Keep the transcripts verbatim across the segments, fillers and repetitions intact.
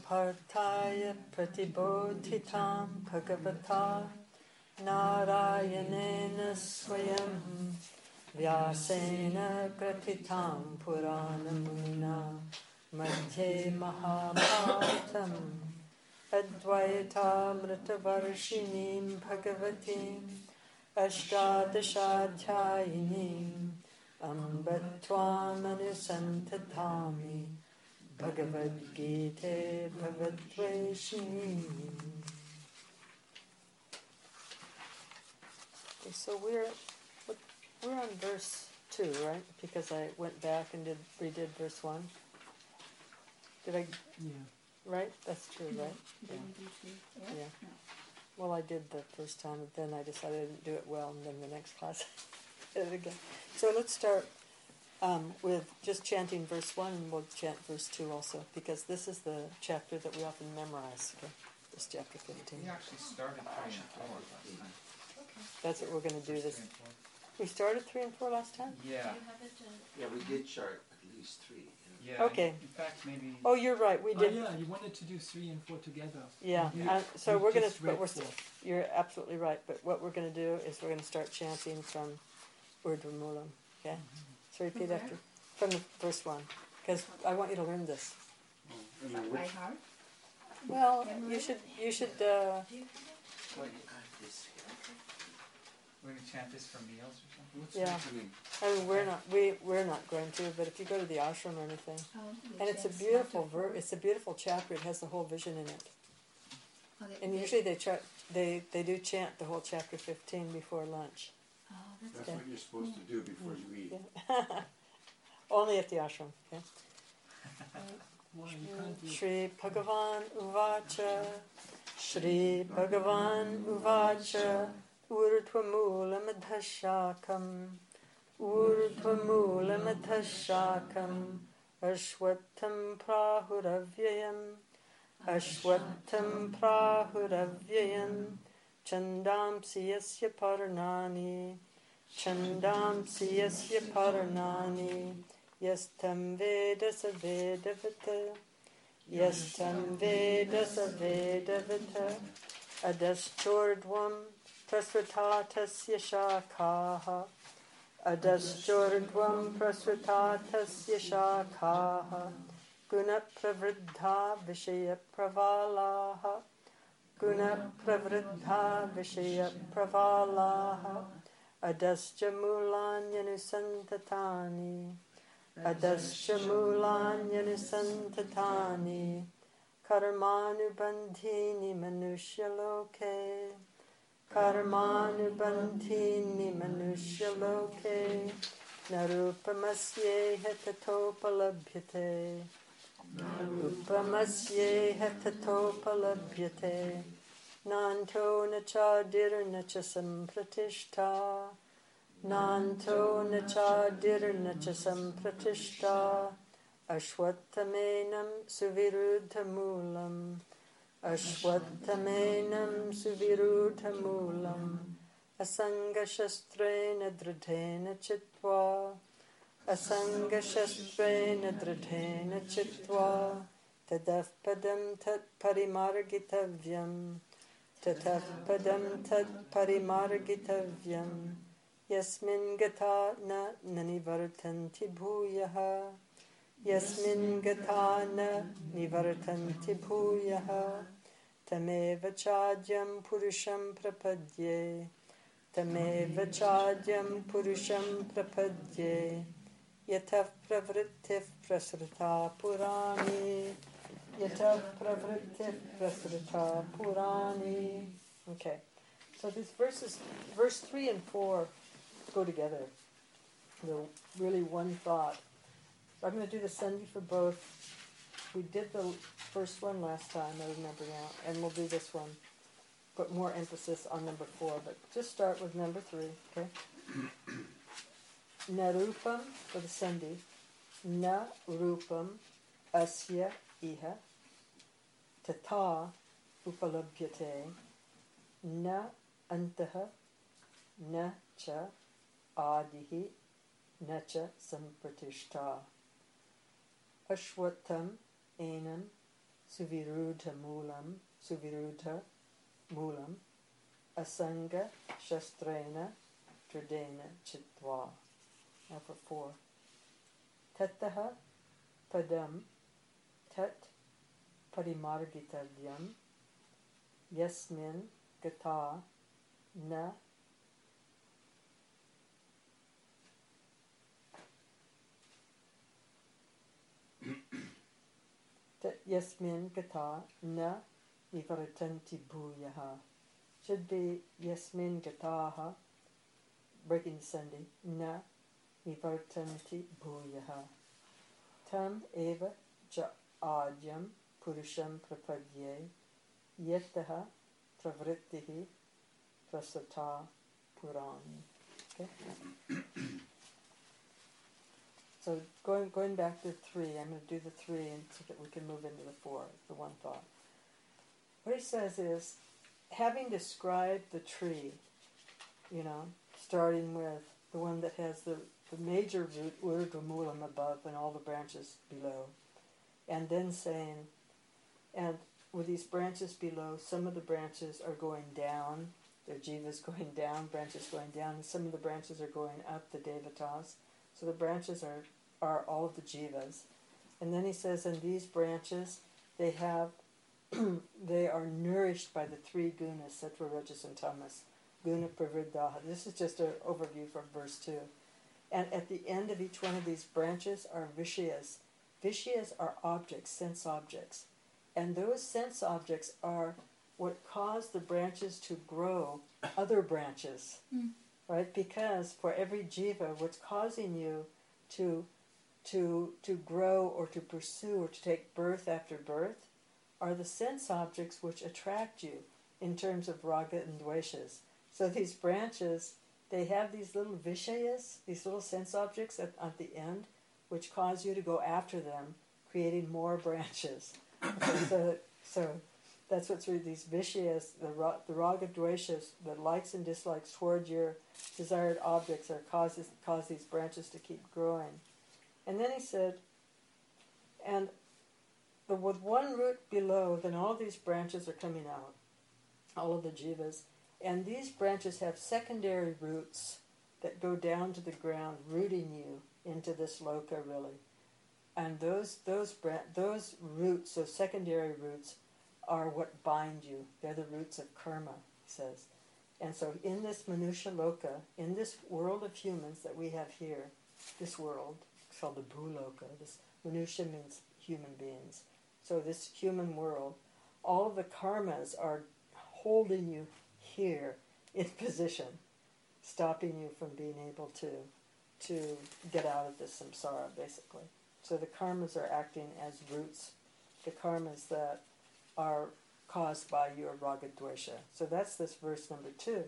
Partaya pratibodhitam bhagavata Narayanena swayam Vyasena kratitam puranamuna Madhye Mahabharatam Advaita Mritavarshinim Bhagavatim Ashtadashadhyayinim Ambatvam Anusantatami Bhagavad Gita Bhagavadveshini. Okay, so we're we're on verse two, right? Because I went back and did redid verse one. Did I? Yeah. Right? That's true, right? Yeah. Yeah. yeah. Well, I did the first time, but then I decided I didn't do it well, and then the next class I did it again. So let's start um, with just chanting verse one, and we'll chant verse two also, because this is the chapter that we often memorize. Okay? This chapter fifteen. We actually started three and four last time. Okay. That's what we're going to do this. We started three and four last time? Yeah. You have it, uh, Yeah, we did chart at least three. You know. Yeah. Okay. In fact, maybe. Oh, you're right. We Oh, did. yeah, you wanted to do three and four together. Yeah. You- Uh, so you we're going just to. But read we're. four. St- you're absolutely right. But what we're going to do is we're going to start chanting from Urdhvamulam. Okay. So repeat From after from the first one, because I want you to learn this. I mean, by which, heart. Well, you should. You should. Uh, what, uh, this here. We're going to chant this for meals or something? What's Yeah. happening? I mean, we're not. We we're not going to. But if you go to the ashram or anything, Oh, and it's a yes, beautiful not ver- to- It's a beautiful chapter. It has the whole vision in it. Oh, they- And they- usually they try. They they do chant the whole chapter fifteen before lunch. Oh, that's That's Okay. what you're supposed to do before you eat. Yeah. Only at the ashram. Okay. Why you can't do Shri Bhagavan Uvacha Shri Bhagavan Uvacha Urdhvamulamidhashakam Urdhvamulamidhashakam Ashwattham Prahuravyayam Ashwattham Prahuravyayam Chandamsi yasya Parnani Chandamsi yasya Parnani Yastam Veda Savedavata Yastam Veda Savedavata Adaschordvam Prasvatatasya Shakaha Adaschordvam Prasvatatasya Shakaha Guna Pravriddha Vishaya Pravalaha Guna Pravriddha Vishaya Pravalaha Adascha Mulanyanusantatani Adascha Mulanyanusantatani Karmanubandhini Manushaloke Karmanubandhini Manushaloke Narupamasye Hetatopalabhyate Narupamasye Hetatopalabhyate Nanto nachadir nacha sampratishta Nanto nachadir nacha sampratishta Ashwattamenam suviruddhamulam Ashwattamenam suviruddhamulam Asangashastrena dridhena chitva Asangashastrena dridhena chitva Tadaf padam tat parimargitavyam Tataf padam tat parimargitavyam Yasmin gata na nanivartanti bhuyaha Yasmin gata na nivartanti bhuyaha Tameva chadyam purusham prapadye Tameva chadyam purusham prapadye Yataf pravrittif prasrita purani Yataf pravrittif prasrita purani. Okay, so these verses, verse three and four go together. They're really one thought. So I'm going to do the Sandhi for both. We did the first one last time, I remember now, and we'll do this one. Put more emphasis on number four, but just start with number three, okay? Na rupam for the Sandhi. Na rupam asya iha tata upalabhyate na antaha na cha adihi na cha sampratishta Ashwattham enam suvirudha moolam, suvirudha moolam, asanga shastrena tridena chitva. Now for four. Tataha padam tat parimargitavyam yasmin gata na yasmin gata na nivaratanti bhuyaha. Should be yasmin gataha, breaking the sandhi, na nivartanti bhuyaha. Tam eva ja adyam purusham prapadye yetaha pravrittihi prasata purani. Okay? So going going back to three, I'm going to do the three and so that we can move into the four, the one thought. What he says is, having described the tree, you know, starting with the one that has the, the major root, urdhva moolam above and all the branches below, and then saying, and with these branches below, some of the branches are going down, their jivas going down, branches going down, and some of the branches are going up, the devatas. So the branches are, are all of the jivas. And then he says, and these branches, they have, they are nourished by the three gunas, sattva, rajas, and tamas. Guna pravriddhaha. This is just an overview from verse two. And at the end of each one of these branches are vishayas. Vishayas are objects, sense objects. And those sense objects are what cause the branches to grow other branches. Mm. Right? Because for every jiva, what's causing you to to to grow or to pursue or to take birth after birth are the sense objects which attract you in terms of raga and dveshas. So these branches, they have these little vishayas, these little sense objects at, at the end, which cause you to go after them, creating more branches. Okay, so, so that's what's really these vishayas, the, ra, the raga dveshas, the likes and dislikes toward your desired objects are causes cause these branches to keep growing. And then he said, and the, with one root below, then all these branches are coming out, all of the jivas. And these branches have secondary roots that go down to the ground, rooting you into this loka, really. And those those bra- those roots, those secondary roots, are what bind you. They're the roots of karma, he says. And so in this manusha loka, in this world of humans that we have here, this world, it's called the bhuloka. This manusha means human beings. So this human world, all of the karmas are holding you here in position, stopping you from being able to to get out of this samsara, basically. So the karmas are acting as roots, the karmas that are caused by your raga dvesha. So that's this verse number two.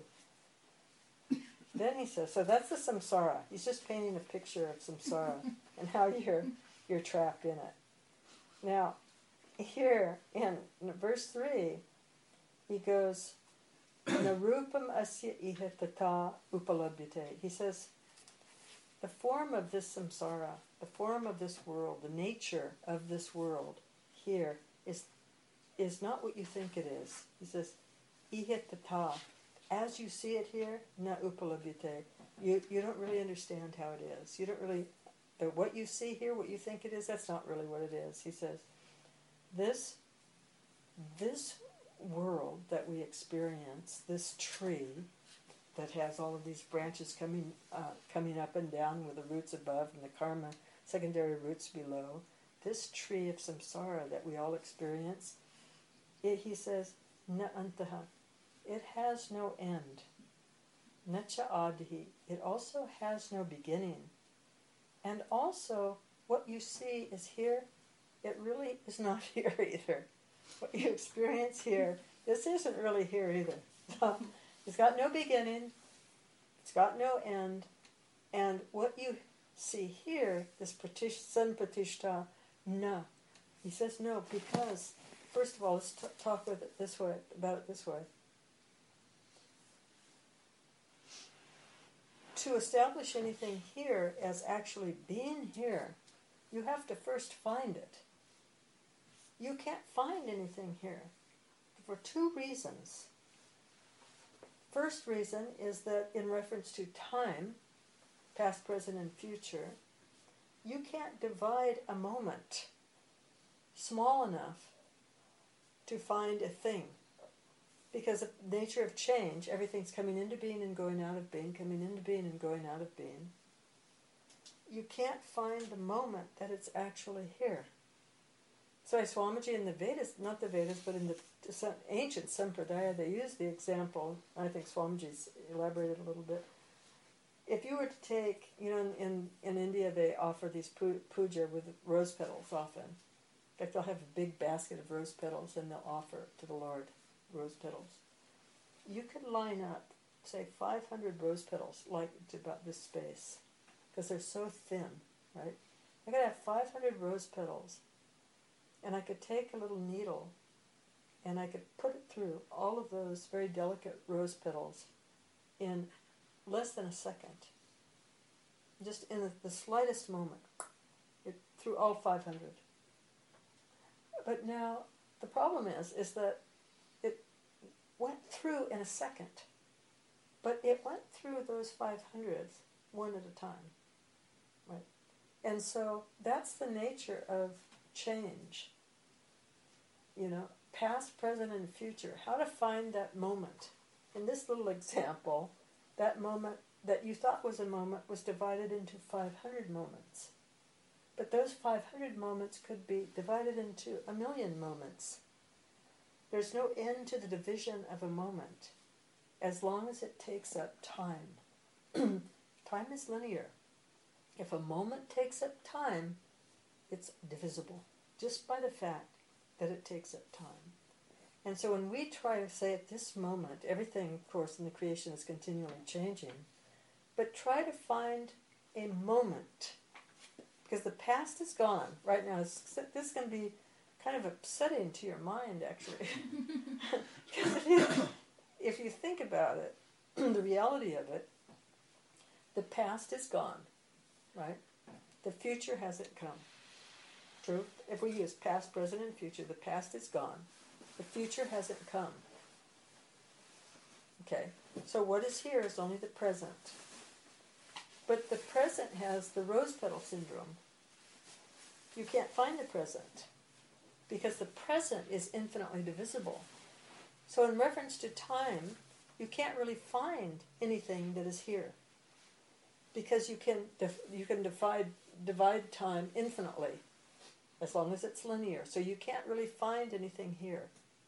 Then he says, so that's the samsara. He's just painting a picture of samsara and how you're you're trapped in it. Now, here in, in verse three, he goes, Narupam asya iha tata upalabhyate. He says, the form of this samsara, the form of this world, the nature of this world here is is not what you think it is. He says, iha tata. As you see it here, na upalabhyate. You you don't really understand how it is. You don't really, uh, what you see here, what you think it is, that's not really what it is. He says, this this world that we experience, this tree that has all of these branches coming uh, coming up and down with the roots above and the karma secondary roots below, this tree of samsara that we all experience, it, he says, na antaha, it has no end. Nacha adhi, it also has no beginning. And also, what you see is here, it really is not here either. What you experience here, this isn't really here either. It's got no beginning, it's got no end, and what you see here, this patish, sanpatishta, na. He says no because, first of all, let's t- talk with it this way, about it this way. To establish anything here as actually being here, you have to first find it. you can't find anything here for two reasons. First reason is that in reference to time, past, present, and future, you can't divide a moment small enough to find a thing. Because of the nature of change, everything's coming into being and going out of being, coming into being and going out of being. You can't find the moment that it's actually here. So Swamiji in the Vedas, not the Vedas, but in the some ancient Sampradaya, they use the example, I think Swamiji's elaborated a little bit. If you were to take, you know, in, in India they offer these pu- puja with rose petals often. In fact, they'll have a big basket of rose petals and they'll offer to the Lord rose petals. You could line up, say, five hundred rose petals, like to about this space, because they're so thin, right? I could have five hundred rose petals, and I could take a little needle, and I could put it through all of those very delicate rose petals in less than a second. Just in the, the slightest moment, it, through all five hundred. But now, the problem is, is that it went through in a second. But it went through those five hundreds one at a time. Right? And so that's the nature of change. You know, past, present, and future. How to find that moment. In this little example, that moment that you thought was a moment was divided into five hundred moments. But those five hundred moments could be divided into a million moments. There's no end to the division of a moment, as long as it takes up time. Time is linear. If a moment takes up time, it's divisible, just by the fact that it takes up time. And so when we try to say at this moment, everything, of course, in the creation is continually changing, but try to find a moment, because the past is gone. Right now, it's, this is going to be kind of upsetting to your mind, actually. Because if you, if you think about it, the reality of it, the past is gone, right? The future hasn't come. True? If we use past, present, and future, the past is gone. The future hasn't come. Okay, so what is here is only the present. But the present has the rose petal syndrome. You can't find the present, because the present is infinitely divisible. So in reference to time, you can't really find anything that is here, because you can dif- you can divide divide time infinitely, as long as it's linear. So you can't really find anything here.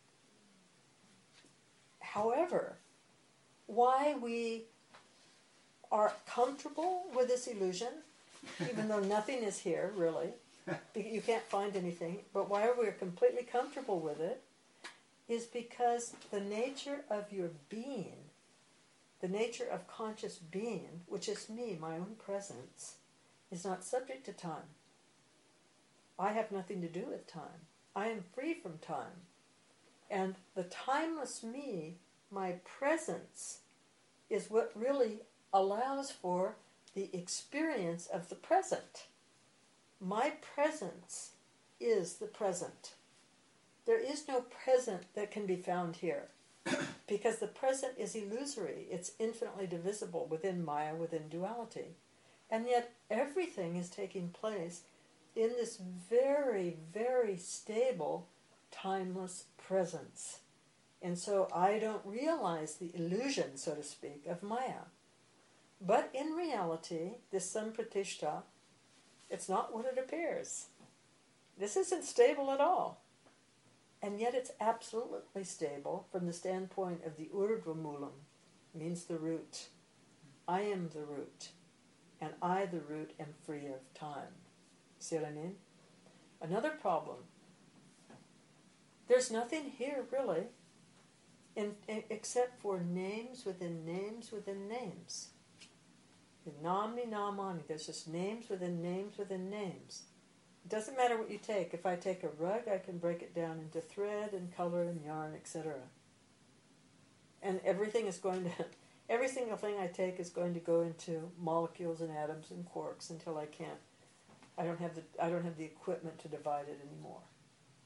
However, why we are comfortable with this illusion, even though nothing is here, really, you can't find anything, but why we're completely comfortable with it is because the nature of your being, the nature of conscious being, which is me, my own presence, is not subject to time. I have nothing to do with time. I am free from time. And the timeless me, my presence, is what really allows for the experience of the present. My presence is the present. There is no present that can be found here, because the present is illusory. It's infinitely divisible within Maya, within duality. And yet everything is taking place in this very, very stable, timeless presence. And so I don't realize the illusion, so to speak, of Maya. But in reality, this sampratishta, it's not what it appears. This isn't stable at all. And yet it's absolutely stable from the standpoint of the urdhva moolam, means the root. I am the root, and I, the root, am free of time. See what I mean? Another problem. There's nothing here, really, in, in, except for names within names within names. Namni namani. There's just names within names within names. It doesn't matter what you take. If I take a rug, I can break it down into thread and color and yarn, et cetera. And everything is going to, every single thing I take is going to go into molecules and atoms and quarks until I can't. I don't have the I don't have the equipment to divide it anymore.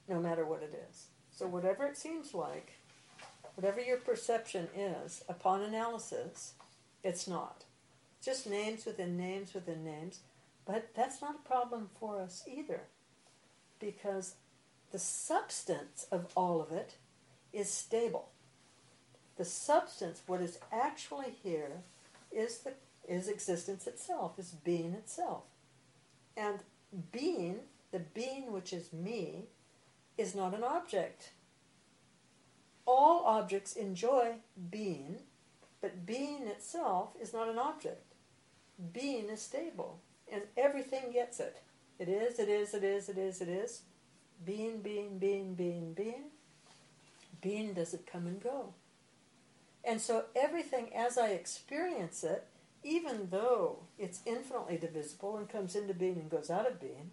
no matter what it is. So whatever it seems like, whatever your perception is, upon analysis, it's not. Just names within names within names. But that's not a problem for us either, because the substance of all of it is stable. The substance, what is actually here, is the is existence itself, is being itself. And being, the being which is me, is not an object. All objects enjoy being, but being itself is not an object. Being is stable, and everything gets it. It is, it is, it is, it is, it is. Being, being, being, being, being. Being doesn't come and go. And so everything as I experience it, even though it's infinitely divisible and comes into being and goes out of being,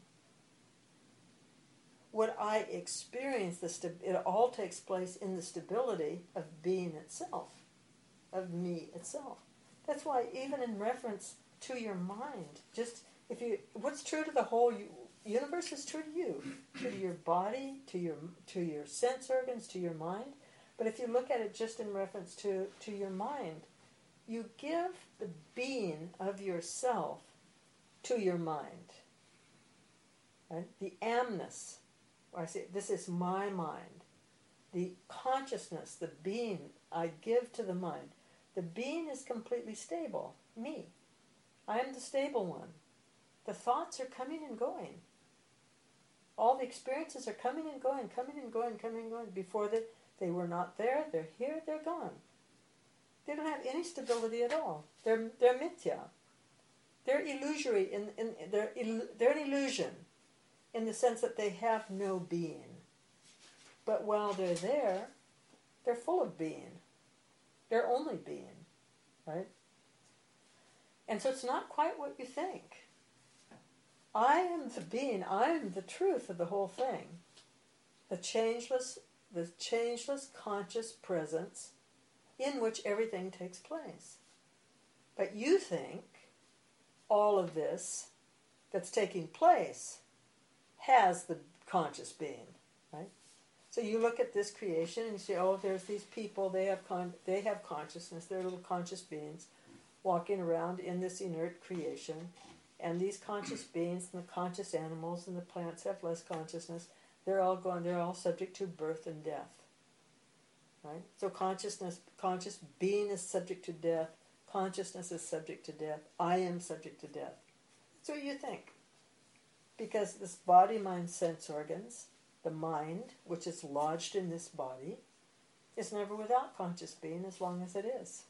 what I experience, the sta- it all takes place in the stability of being itself, of me itself. That's why even in reference to your mind, just if you, what's true to the whole u- universe is true to you, true to your body, to your to your sense organs, to your mind. But if you look at it just in reference to, to your mind, you give the being of yourself to your mind. Right? The amness, or I say, this is my mind. The consciousness, the being I give to the mind. The being is completely stable, me. I am the stable one. The thoughts are coming and going. All the experiences are coming and going, coming and going, coming and going. Before that, they were not there, they're here, they're gone. They don't have any stability at all. They're they're mithya. They're illusory. In, in they're il, they're an illusion, in the sense that they have no being. But while they're there, they're full of being. They're only being, right? And so it's not quite what you think. I am the being. I am the truth of the whole thing. The changeless, the changeless conscious presence in which everything takes place. But you think all of this that's taking place has the conscious being, right? So you look at this creation and you say, oh, there's these people, they have con- they have consciousness, they're little conscious beings walking around in this inert creation, and these conscious beings and the conscious animals and the plants have less consciousness. They're all going, they're all subject to birth and death. Right? So consciousness, conscious being is subject to death. Consciousness is subject to death. I am subject to death. That's what you think. Because this body, mind, sense organs, the mind, which is lodged in this body, is never without conscious being as long as it is.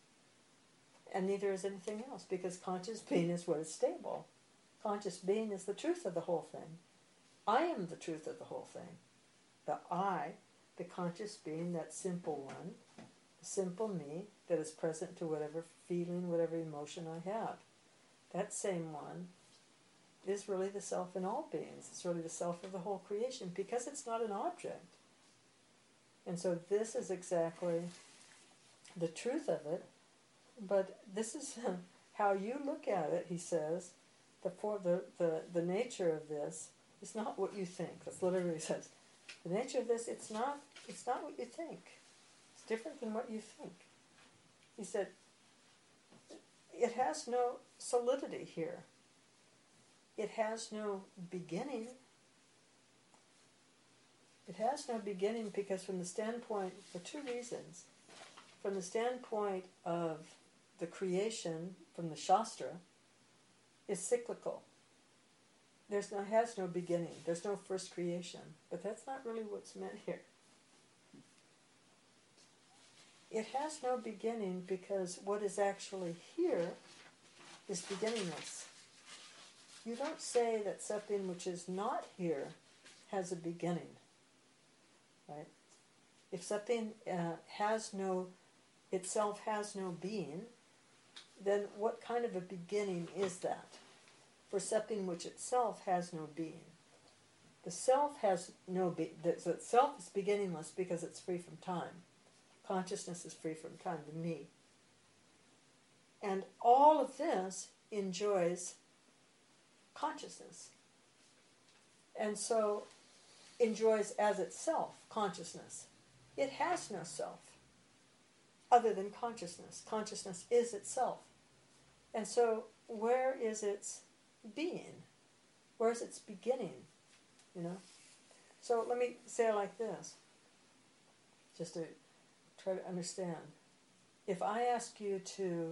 And neither is anything else, because conscious being is what is stable. Conscious being is the truth of the whole thing. I am the truth of the whole thing. The I, the conscious being, that simple one, the simple me that is present to whatever feeling, whatever emotion I have. That same one is really the self in all beings. It's really the self of the whole creation, because it's not an object. And so this is exactly the truth of it. But this is how you look at it, he says. The, for, the, the, the nature of this is not what you think. That's literally what he says. The nature of this, it's not, it's not what you think. It's different than what you think. He said, it has no solidity here. It has no beginning. It has no beginning because from the standpoint, for two reasons. From the standpoint of the creation, from the Shastra, is cyclical. There's no, has no beginning. There's no first creation. But that's not really what's meant here. It has no beginning because what is actually here is beginningless. You don't say that something which is not here has a beginning. Right? If something uh, has no, itself has no being, then what kind of a beginning is that for something which itself has no being? The self has no be- the, the self is beginningless because it's free from time. Consciousness is free from time, the me. And all of this enjoys consciousness. And so enjoys as itself consciousness. It has no self other than consciousness. Consciousness is itself. And so where is its being? Where is its beginning? You know? So let me say it like this, just to try to understand. If I ask you to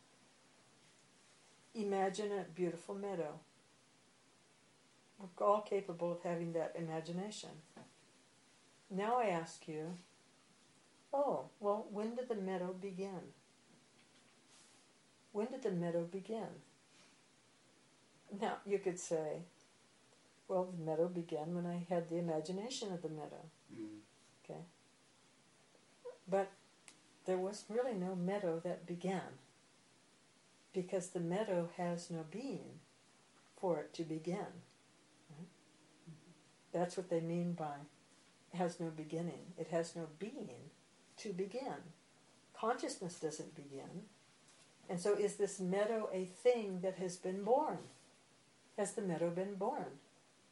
imagine a beautiful meadow, we're all capable of having that imagination. Now I ask you, oh, well, when did the meadow begin? When did the meadow begin? Now, you could say, well, the meadow began when I had the imagination of the meadow. Mm. Okay? But there was really no meadow that began, because the meadow has no being for it to begin. Right? That's what they mean by has no beginning. It has no being to begin. Consciousness doesn't begin. And so is this meadow a thing that has been born? Has the meadow been born?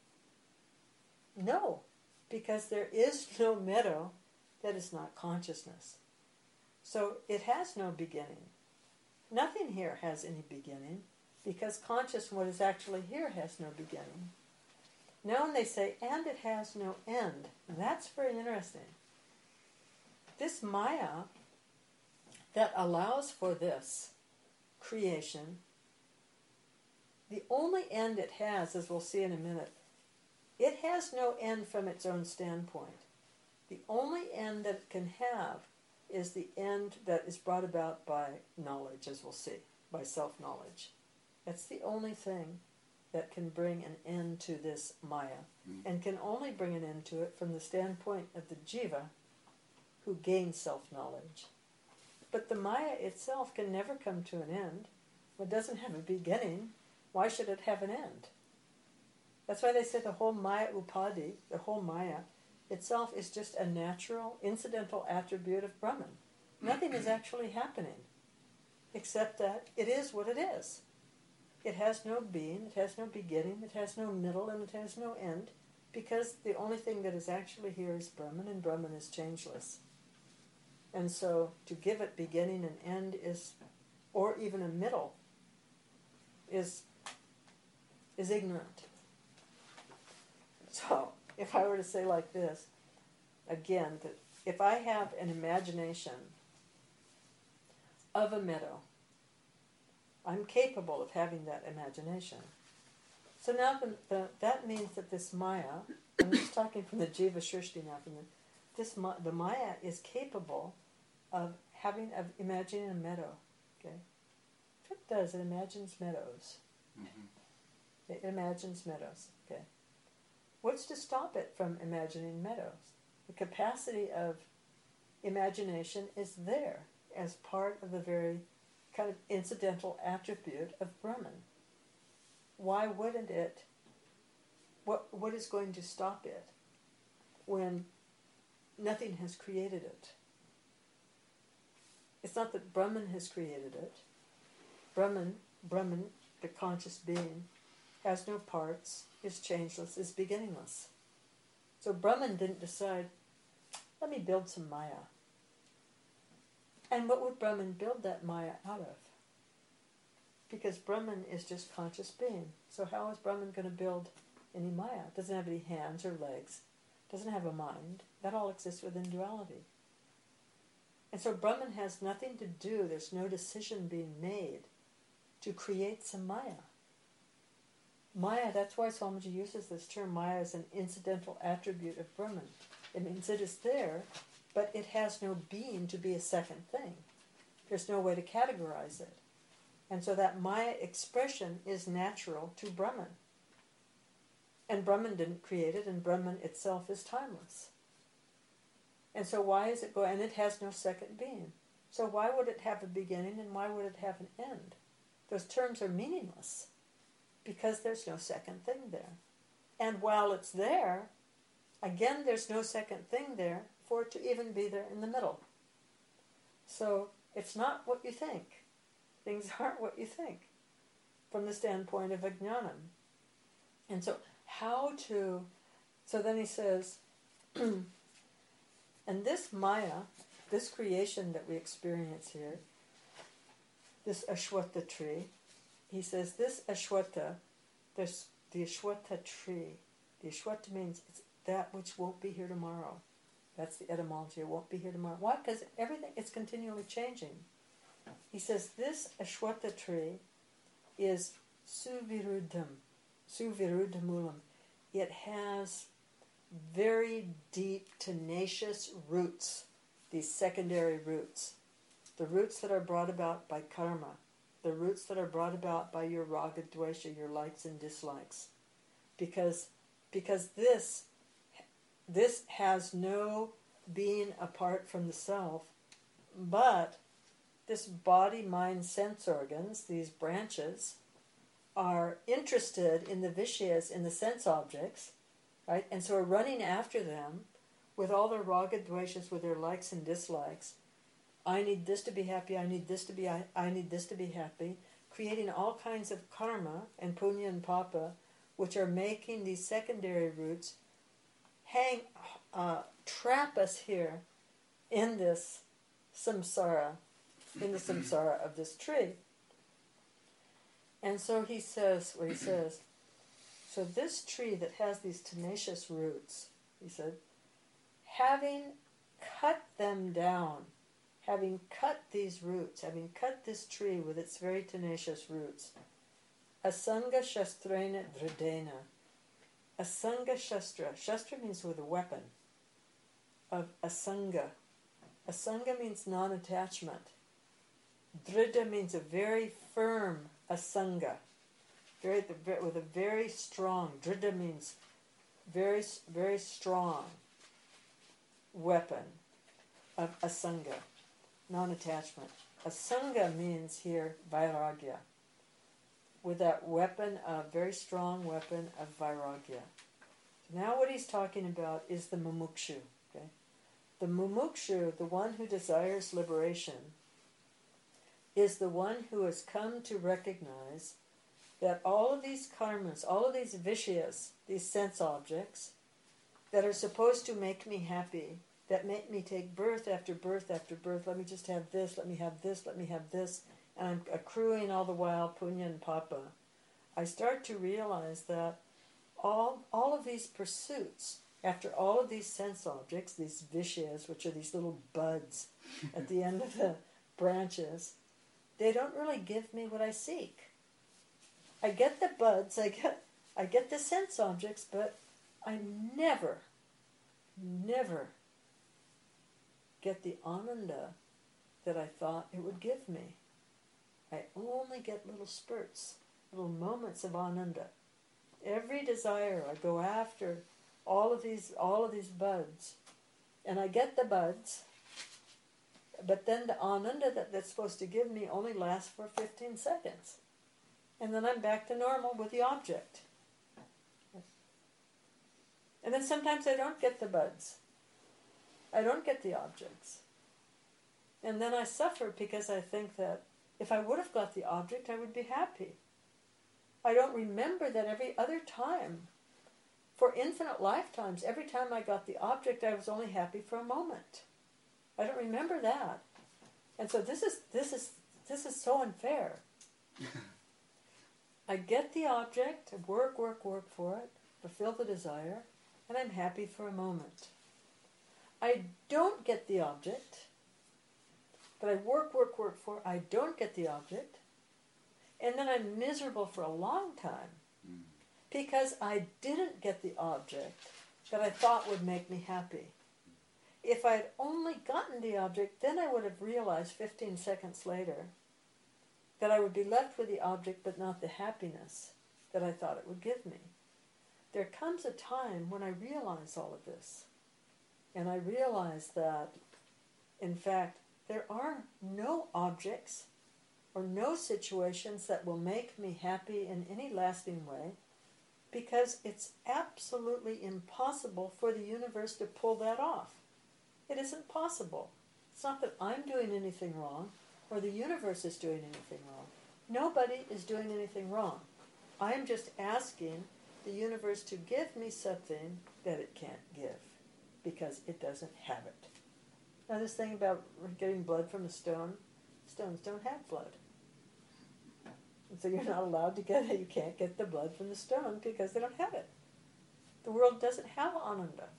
No, because there is no meadow that is not consciousness. So it has no beginning. Nothing here has any beginning, because conscious what is actually here has no beginning. Now when they say, and it has no end, that's very interesting. This Maya that allows for this creation, the only end it has, as we'll see in a minute, it has no end from its own standpoint. The only end that it can have is the end that is brought about by knowledge, as we'll see, by self-knowledge. That's the only thing that can bring an end to this Maya, Mm. and can only bring an end to it from the standpoint of the Jiva, who gains self-knowledge. But the Maya itself can never come to an end. It doesn't have a beginning. Why should it have an end? That's why they say the whole Maya Upadhi, the whole Maya itself, is just a natural, incidental attribute of Brahman. Nothing is actually happening, except that it is what it is. It has no being, it has no beginning, it has no middle, and it has no end, because the only thing that is actually here is Brahman, and Brahman is changeless. And so to give it beginning and end is, or even a middle, is is ignorant. So if I were to say like this, again, that if I have an imagination of a meadow, I'm capable of having that imagination. So now the, the, that means that this Maya, I'm just talking from the Jiva Shrishti now, from the, this Ma, the Maya is capable of having, of imagining a meadow. Okay, what it does, it imagines meadows. Mm-hmm. It imagines meadows. Okay, what's to stop it from imagining meadows? The capacity of imagination is there as part of the very kind of incidental attribute of Brahman. Why wouldn't it? What what is going to stop it when nothing has created it? It's not that Brahman has created it. Brahman, Brahman, the conscious being, has no parts, is changeless, is beginningless. So Brahman didn't decide, let me build some Maya. And what would Brahman build that Maya out of? Because Brahman is just conscious being. So how is Brahman going to build any Maya? It doesn't have any hands or legs. Doesn't have a mind. That all exists within duality. And so Brahman has nothing to do, there's no decision being made to create some Maya. Maya, that's why Swamiji uses this term, Maya as an incidental attribute of Brahman. It means it is there, but it has no being to be a second thing. There's no way to categorize it. And so that Maya expression is natural to Brahman. And Brahman didn't create it, and Brahman itself is timeless. And so why is it going, and it has no second being. So why would it have a beginning, and why would it have an end? Those terms are meaningless, because there's no second thing there. And while it's there, again, there's no second thing there for it to even be there in the middle. So it's not what you think. Things aren't what you think from the standpoint of Ajnanam. And so how to So then he says, and this Maya, this creation that we experience here, this Ashwatha tree, he says this Ashwatha, this, the Ashwatha tree, the Ashwatha means it's that which won't be here tomorrow. That's the etymology, it won't be here tomorrow. Why? Because everything, it's continually changing. He says this Ashwatha tree is suviruddham, suviruddhamulam. It has very deep, tenacious roots, these secondary roots. The roots that are brought about by karma, the roots that are brought about by your raga dvesha, your likes and dislikes. Because, because this, this has no being apart from the self, but this body, mind, sense organs, these branches, are interested in the vishyas, in the sense objects, right? And so are running after them with all their raga dveshas, with their likes and dislikes. I need this to be happy, I need this to be, I, I need this to be happy, creating all kinds of karma and punya and papa, which are making these secondary roots hang, uh, trap us here in this samsara, in the samsara of this tree. And so he says, what he says, so this tree that has these tenacious roots, he said, having cut them down, having cut these roots, having cut this tree with its very tenacious roots, asanga shastrena dridena, asanga shastra, shastra means with a weapon, of asanga. Asanga means non-attachment. Drida means a very firm asanga, very, with a very strong, drida means very, very strong weapon of asanga, non-attachment. Asanga means here vairagya, with that weapon, a very strong weapon of vairagya. Now what he's talking about is the mumukshu. Okay? The mumukshu, the one who desires liberation, is the one who has come to recognize that all of these karmas, all of these vishyas, these sense objects, that are supposed to make me happy, that make me take birth after birth after birth, let me just have this, let me have this, let me have this, and I'm accruing all the while punya and papa, I start to realize that all, all of these pursuits, after all of these sense objects, these vishyas, which are these little buds at the end of the branches, they don't really give me what I seek. I get the buds, I get I get the sense objects, but I never, never get the ananda that I thought it would give me. I only get little spurts, little moments of ananda. Every desire, I go after all of these all of these buds, and I get the buds, but then the ananda that that's supposed to give me only lasts for fifteen seconds. And then I'm back to normal with the object. And then sometimes I don't get the buds. I don't get the objects. And then I suffer because I think that if I would have got the object, I would be happy. I don't remember that every other time, for infinite lifetimes, every time I got the object, I was only happy for a moment. I don't remember that. And so this is this is this is so unfair. I get the object, I work, work, work for it, fulfill the desire, and I'm happy for a moment. I don't get the object, but I work, work, work for it, I don't get the object, and then I'm miserable for a long time because I didn't get the object that I thought would make me happy. If I had only gotten the object, then I would have realized fifteen seconds later that I would be left with the object but not the happiness that I thought it would give me. There comes a time when I realize all of this. And I realize that, in fact, there are no objects or no situations that will make me happy in any lasting way, because it's absolutely impossible for the universe to pull that off. It isn't possible. It's not that I'm doing anything wrong, or the universe is doing anything wrong. Nobody is doing anything wrong. I am just asking the universe to give me something that it can't give because it doesn't have it. Now this thing about getting blood from a stone, stones don't have blood. And so you're not allowed to get it. You can't get the blood from the stone because they don't have it. The world doesn't have Ananda.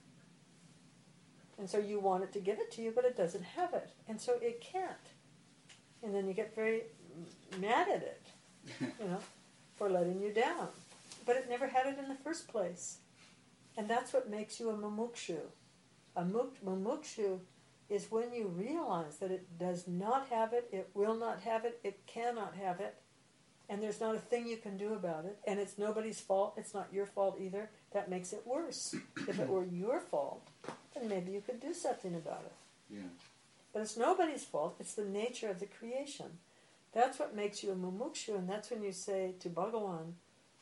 And so you want it to give it to you, but it doesn't have it. And so it can't. And then you get very mad at it, you know, for letting you down. But it never had it in the first place. And that's what makes you a mumukshu. A mumukshu is when you realize that it does not have it, it will not have it, it cannot have it, and there's not a thing you can do about it, and it's nobody's fault, it's not your fault either. That makes it worse. If it were your fault, then maybe you could do something about it. Yeah. But it's nobody's fault, it's the nature of the creation. That's what makes you a mumukshu, and that's when you say to Bhagavan,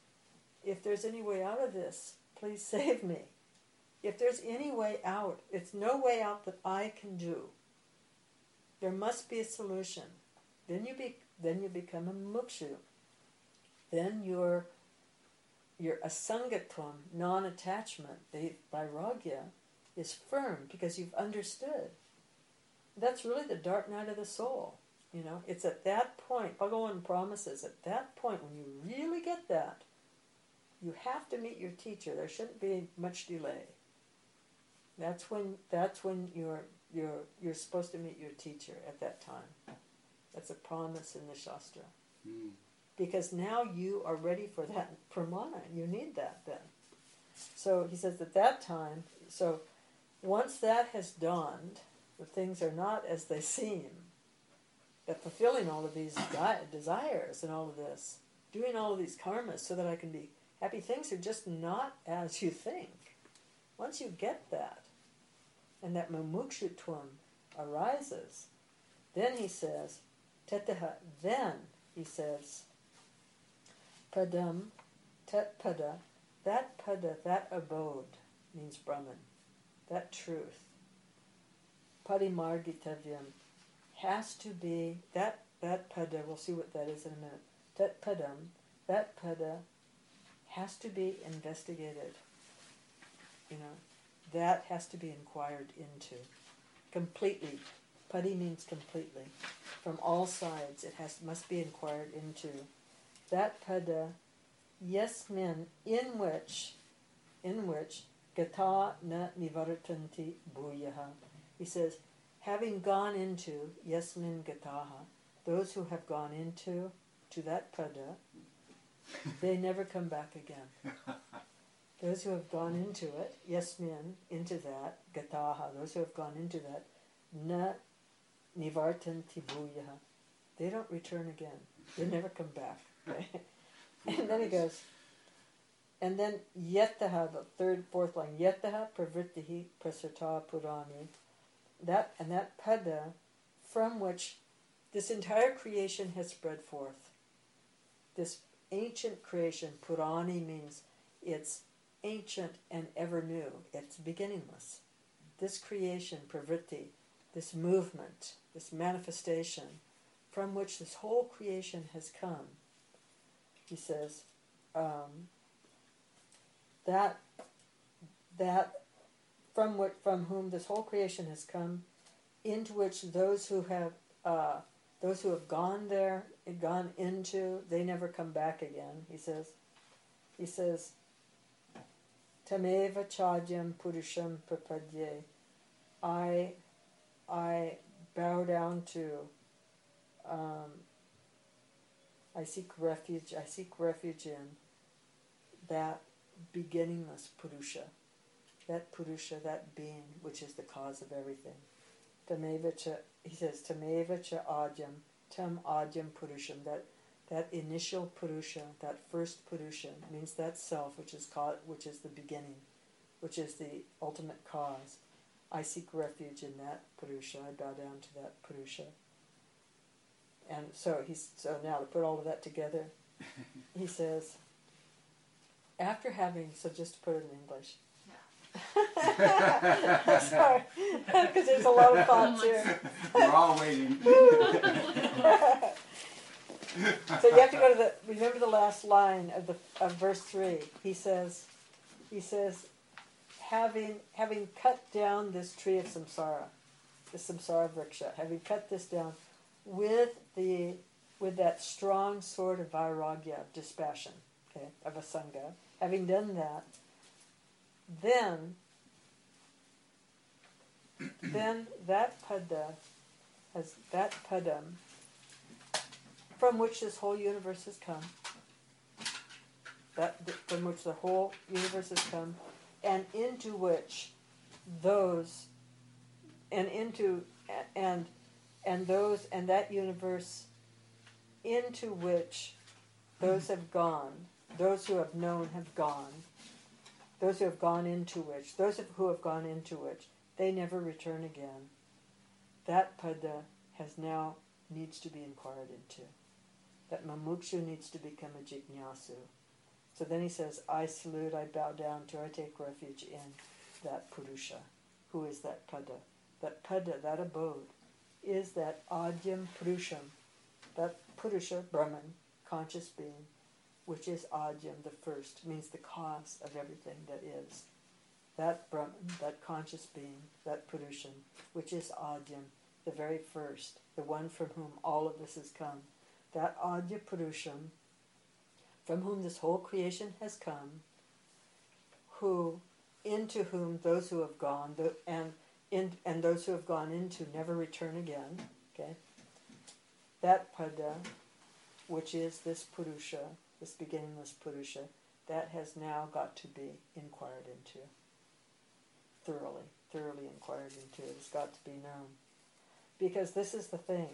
if there's any way out of this, please save me. If there's any way out, it's no way out that I can do. There must be a solution. Then you be, then you become a mumukshu. Then your your asangatvam, non-attachment, the vairagya, is firm because you've understood. That's really the dark night of the soul. You know, it's at that point, Bhagavan promises, at that point when you really get that, you have to meet your teacher. There shouldn't be much delay. That's when that's when you're you're you're supposed to meet your teacher at that time. That's a promise in the Shastra. Mm. Because now you are ready for that pramana. You need that then. So he says at that time, so once that has dawned, the things are not as they seem, that fulfilling all of these di- desires and all of this, doing all of these karmas so that I can be happy, things are just not as you think. Once you get that, and that mumukshutvam arises, then he says, tetaha, then he says, padam, tet pada, that pada, that abode, means Brahman, that truth, parimargitavyam, has to be, that, that pada, we'll see what that is in a minute, tet padam, that pada has to be investigated, you know, that has to be inquired into, completely. Padi means completely. From all sides, it has must be inquired into. That pada, yasmin, in which, in which, gata na nivartanti bhuyaha. He says, having gone into, yasmin gataha, those who have gone into, to that pada, they never come back again. Those who have gone into it, yasmin, into that, gataha, those who have gone into that, na nivartanti bhuyaha, they don't return again. They never come back. Okay? And then he goes, and then yetaha, the third, fourth line, yetaha pravrittihi prasarta purani, that, and that pada, from which this entire creation has spread forth. This ancient creation, Purani, means it's ancient and ever new. It's beginningless. This creation, pravritti, this movement, this manifestation, from which this whole creation has come, he says, um, that that from what from whom this whole creation has come, into which those who have uh, those who have gone there, gone into, they never come back again. He says, he says, Tameva chadyam purusham prapadye. I, I bow down to. Um, I seek refuge. I seek refuge in that beginningless purusha, that purusha, that being which is the cause of everything. Tameva cha, he says, Tameva cha adyam, tam adyam purusham, that that initial purusha, that first purusha, means that self which is called, which is the beginning, which is the ultimate cause. I seek refuge in that purusha. I bow down to that purusha. And so he's so now to put all of that together, he says, after having, so just to put it in English. Yeah. Sorry, because there's a lot of thoughts here. We're all waiting. So you have to go to the, remember the last line of the of verse three. He says, he says, having having cut down this tree of samsara, the samsara vriksha, having cut this down with the with that strong sword of vairagya, of dispassion, okay, of asanga, having done that, then then that pada has that padam from which this whole universe has come, that from which the whole universe has come, and into which those and into and and those and that universe into which those have gone, those who have known have gone, those who have gone into which, those who have gone into which, they never return again. That pada has now needs to be inquired into. That mamukshu needs to become a jignasu. So then he says, I salute, I bow down to, I take refuge in that purusha. Who is that pada? That pada, that abode, is that adyam purusham, that purusha, Brahman, conscious being, which is adyam, the first, means the cause of everything that is. That Brahman, that conscious being, that purusham, which is adyam, the very first, the one from whom all of this has come. That Adya Purusham, from whom this whole creation has come, who, into whom those who have gone, the, and in, and those who have gone into never return again. Okay, that pada, which is this Purusha, this beginningless Purusha, that has now got to be inquired into, thoroughly, thoroughly inquired into. It's got to be known, because this is the thing.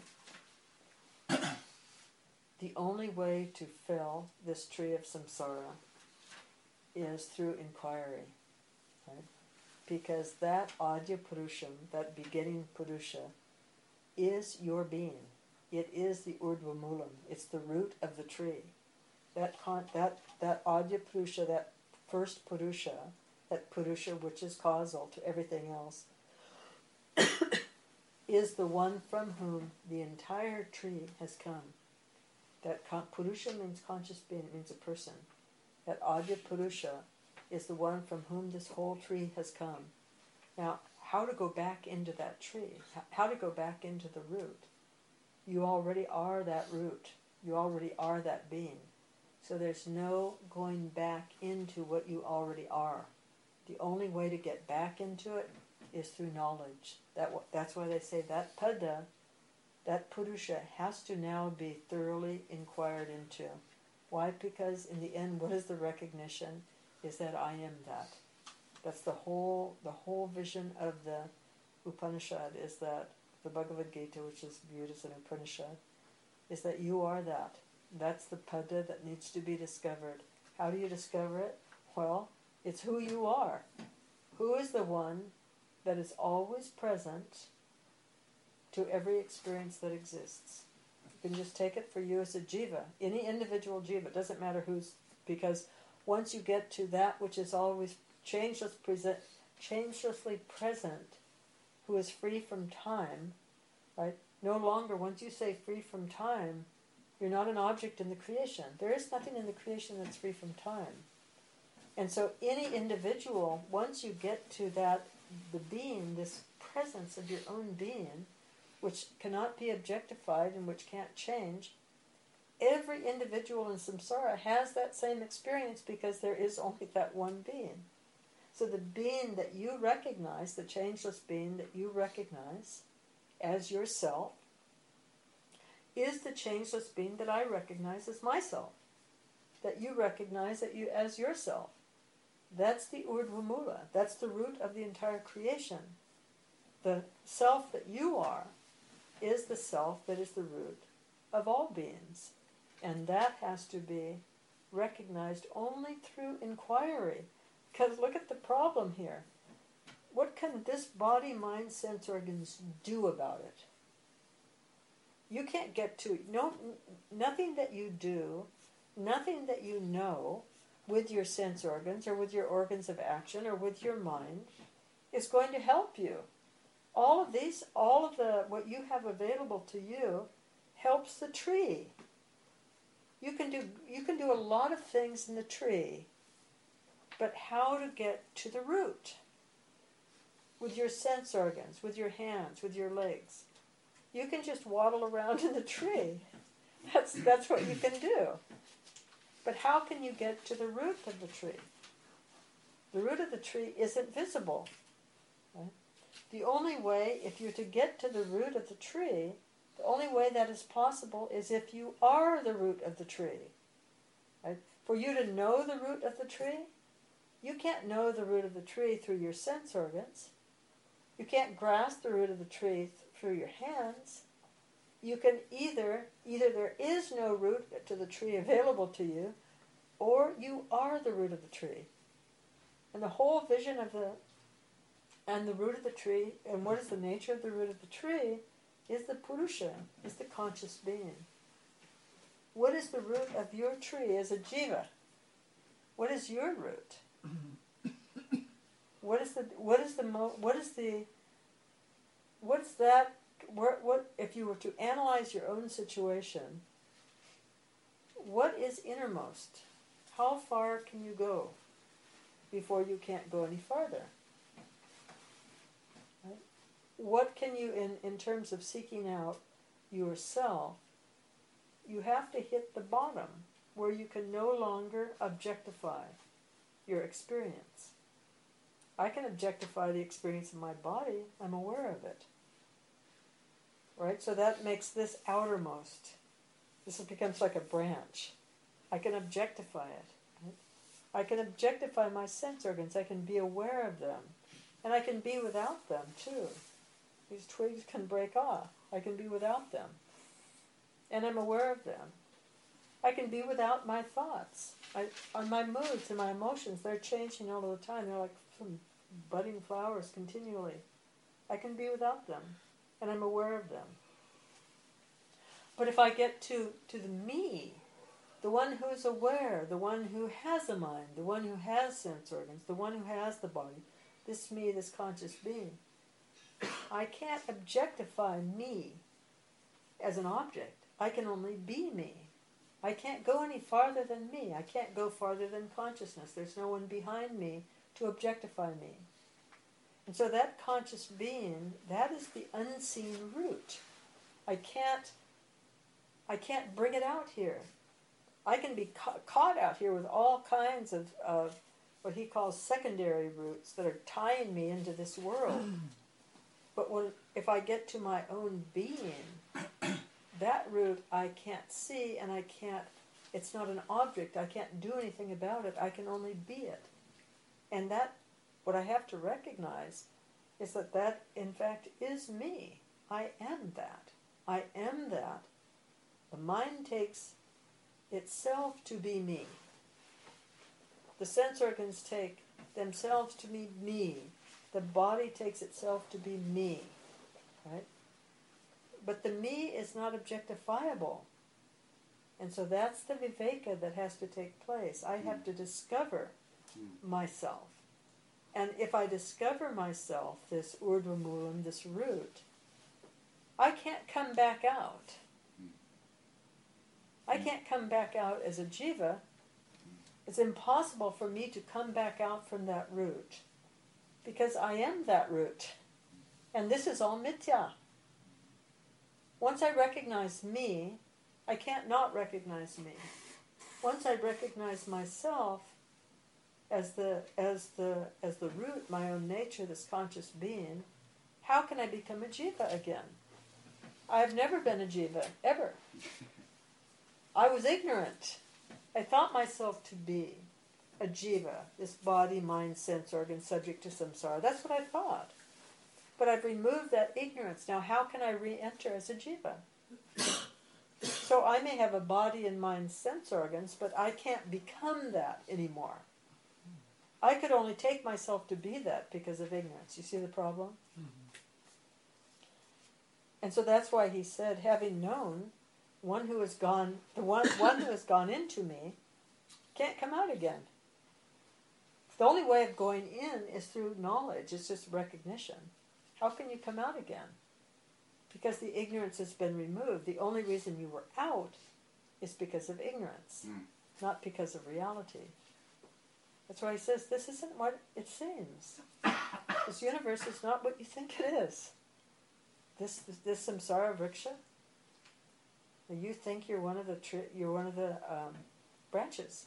The only way to fell this tree of samsara is through inquiry, right? Because that Adya Purusham, that beginning Purusha, is your being. It is the Urdhva Moolam. It's the root of the tree. That con- that that Adya Purusha, that first Purusha, that Purusha which is causal to everything else, is the one from whom the entire tree has come. That con- Purusha means conscious being, it means a person. That Adya Purusha is the one from whom this whole tree has come. Now, how to go back into that tree, how to go back into the root. You already are that root. You already are that being. So there's no going back into what you already are. The only way to get back into it is through knowledge. That That's why they say that pada, that Purusha, has to now be thoroughly inquired into. Why? Because in the end, what is the recognition? Is that I am that. That's the whole the whole vision of the Upanishad, is that the Bhagavad Gita, which is viewed as an Upanishad, is that you are that. That's the pada that needs to be discovered. How do you discover it? Well, it's who you are. Who is the one that is always present to every experience that exists? You can just take it for you as a jiva, any individual jiva. It doesn't matter who's, because once you get to that which is always changeless, present, changelessly present, who is free from time, right? No longer, once you say free from time, you're not an object in the creation. There is nothing in the creation that's free from time. And so any individual, once you get to that, the being, this presence of your own being, which cannot be objectified and which can't change, every individual in samsara has that same experience, because there is only that one being. So the being that you recognize, the changeless being that you recognize as yourself, is the changeless being that I recognize as myself, that you recognize that you as yourself. That's the Urdhva Mula. That's the root of the entire creation. The self that you are is the self that is the root of all beings. And that has to be recognized only through inquiry. Because look at the problem here. What can this body, mind, sense organs do about it? You can't get to no nothing that you do, nothing that you know with your sense organs or with your organs of action or with your mind is going to help you. All of these, all of the what you have available to you helps the tree. You can do you can do a lot of things in the tree, but how to get to the root? With your sense organs, with your hands, with your legs. You can just waddle around in the tree. That's that's what you can do. But how can you get to the root of the tree? The root of the tree isn't visible. Right? The only way, if you're to get to the root of the tree, the only way that is possible is if you are the root of the tree. Right? For you to know the root of the tree, you can't know the root of the tree through your sense organs. You can't grasp the root of the tree th- through your hands. You can either, either there is no root to the tree available to you, or you are the root of the tree. And the whole vision of the, and the root of the tree, and what is the nature of the root of the tree, is the Purusha, is the conscious being. What is the root of your tree as a jiva? What is your root? What is the what is the mo, what is the what's that what, what if you were to analyze your own situation, what is innermost? How far can you go before you can't go any farther? Right? What can you, in, in terms of seeking out yourself, you have to hit the bottom where you can no longer objectify your experience. I can objectify the experience of my body. I'm aware of it. Right? So that makes this outermost. This becomes like a branch. I can objectify it. Right? I can objectify my sense organs. I can be aware of them. And I can be without them too. These twigs can break off. I can be without them. And I'm aware of them. I can be without my thoughts. I, on my moods and my emotions, they're changing all the time. They're like some budding flowers continually. I can be without them, and I'm aware of them. But if I get to, to the me, the one who is aware, the one who has a mind, the one who has sense organs, the one who has the body, this me, this conscious being, I can't objectify me as an object. I can only be me. I can't go any farther than me. I can't go farther than consciousness. There's no one behind me to objectify me. And so that conscious being, that is the unseen root. I can't, I can't bring it out here. I can be ca- caught out here with all kinds of, of what he calls secondary roots that are tying me into this world. But when, if I get to my own being, that root I can't see, and I can't, it's not an object, I can't do anything about it, I can only be it. And that, what I have to recognize is that that in fact is me. I am that. I am that. The mind takes itself to be me. The sense organs take themselves to be me. The body takes itself to be me. Right? But the me is not objectifiable. And so that's the viveka that has to take place. I have to discover myself. And if I discover myself, this urdhva moolam, this root, I can't come back out. I can't come back out as a jiva. It's impossible for me to come back out from that root, because I am that root. And this is all mithya. Once I recognize me, I can't not recognize me. Once I recognize myself as the as the as the root, my own nature, this conscious being, how can I become a jiva again? I've never been a jiva, ever. I was ignorant. I thought myself to be a jiva, this body, mind, sense organ, subject to samsara. That's what I thought. But I've removed that ignorance. Now how can I re-enter as a jiva? So I may have a body and mind, sense organs, but I can't become that anymore. I could only take myself to be that because of ignorance. You see the problem? Mm-hmm. And so that's why he said, having known, one who has gone, the one, one who has gone into me can't come out again. The only way of going in is through knowledge. It's just recognition. How can you come out again? Because the ignorance has been removed. The only reason you were out is because of ignorance, Mm. not because of reality. That's why he says this isn't what it seems. This universe is not what you think it is. This this, this samsara vriksha. You think you're one of the tri- you're one of the um, branches.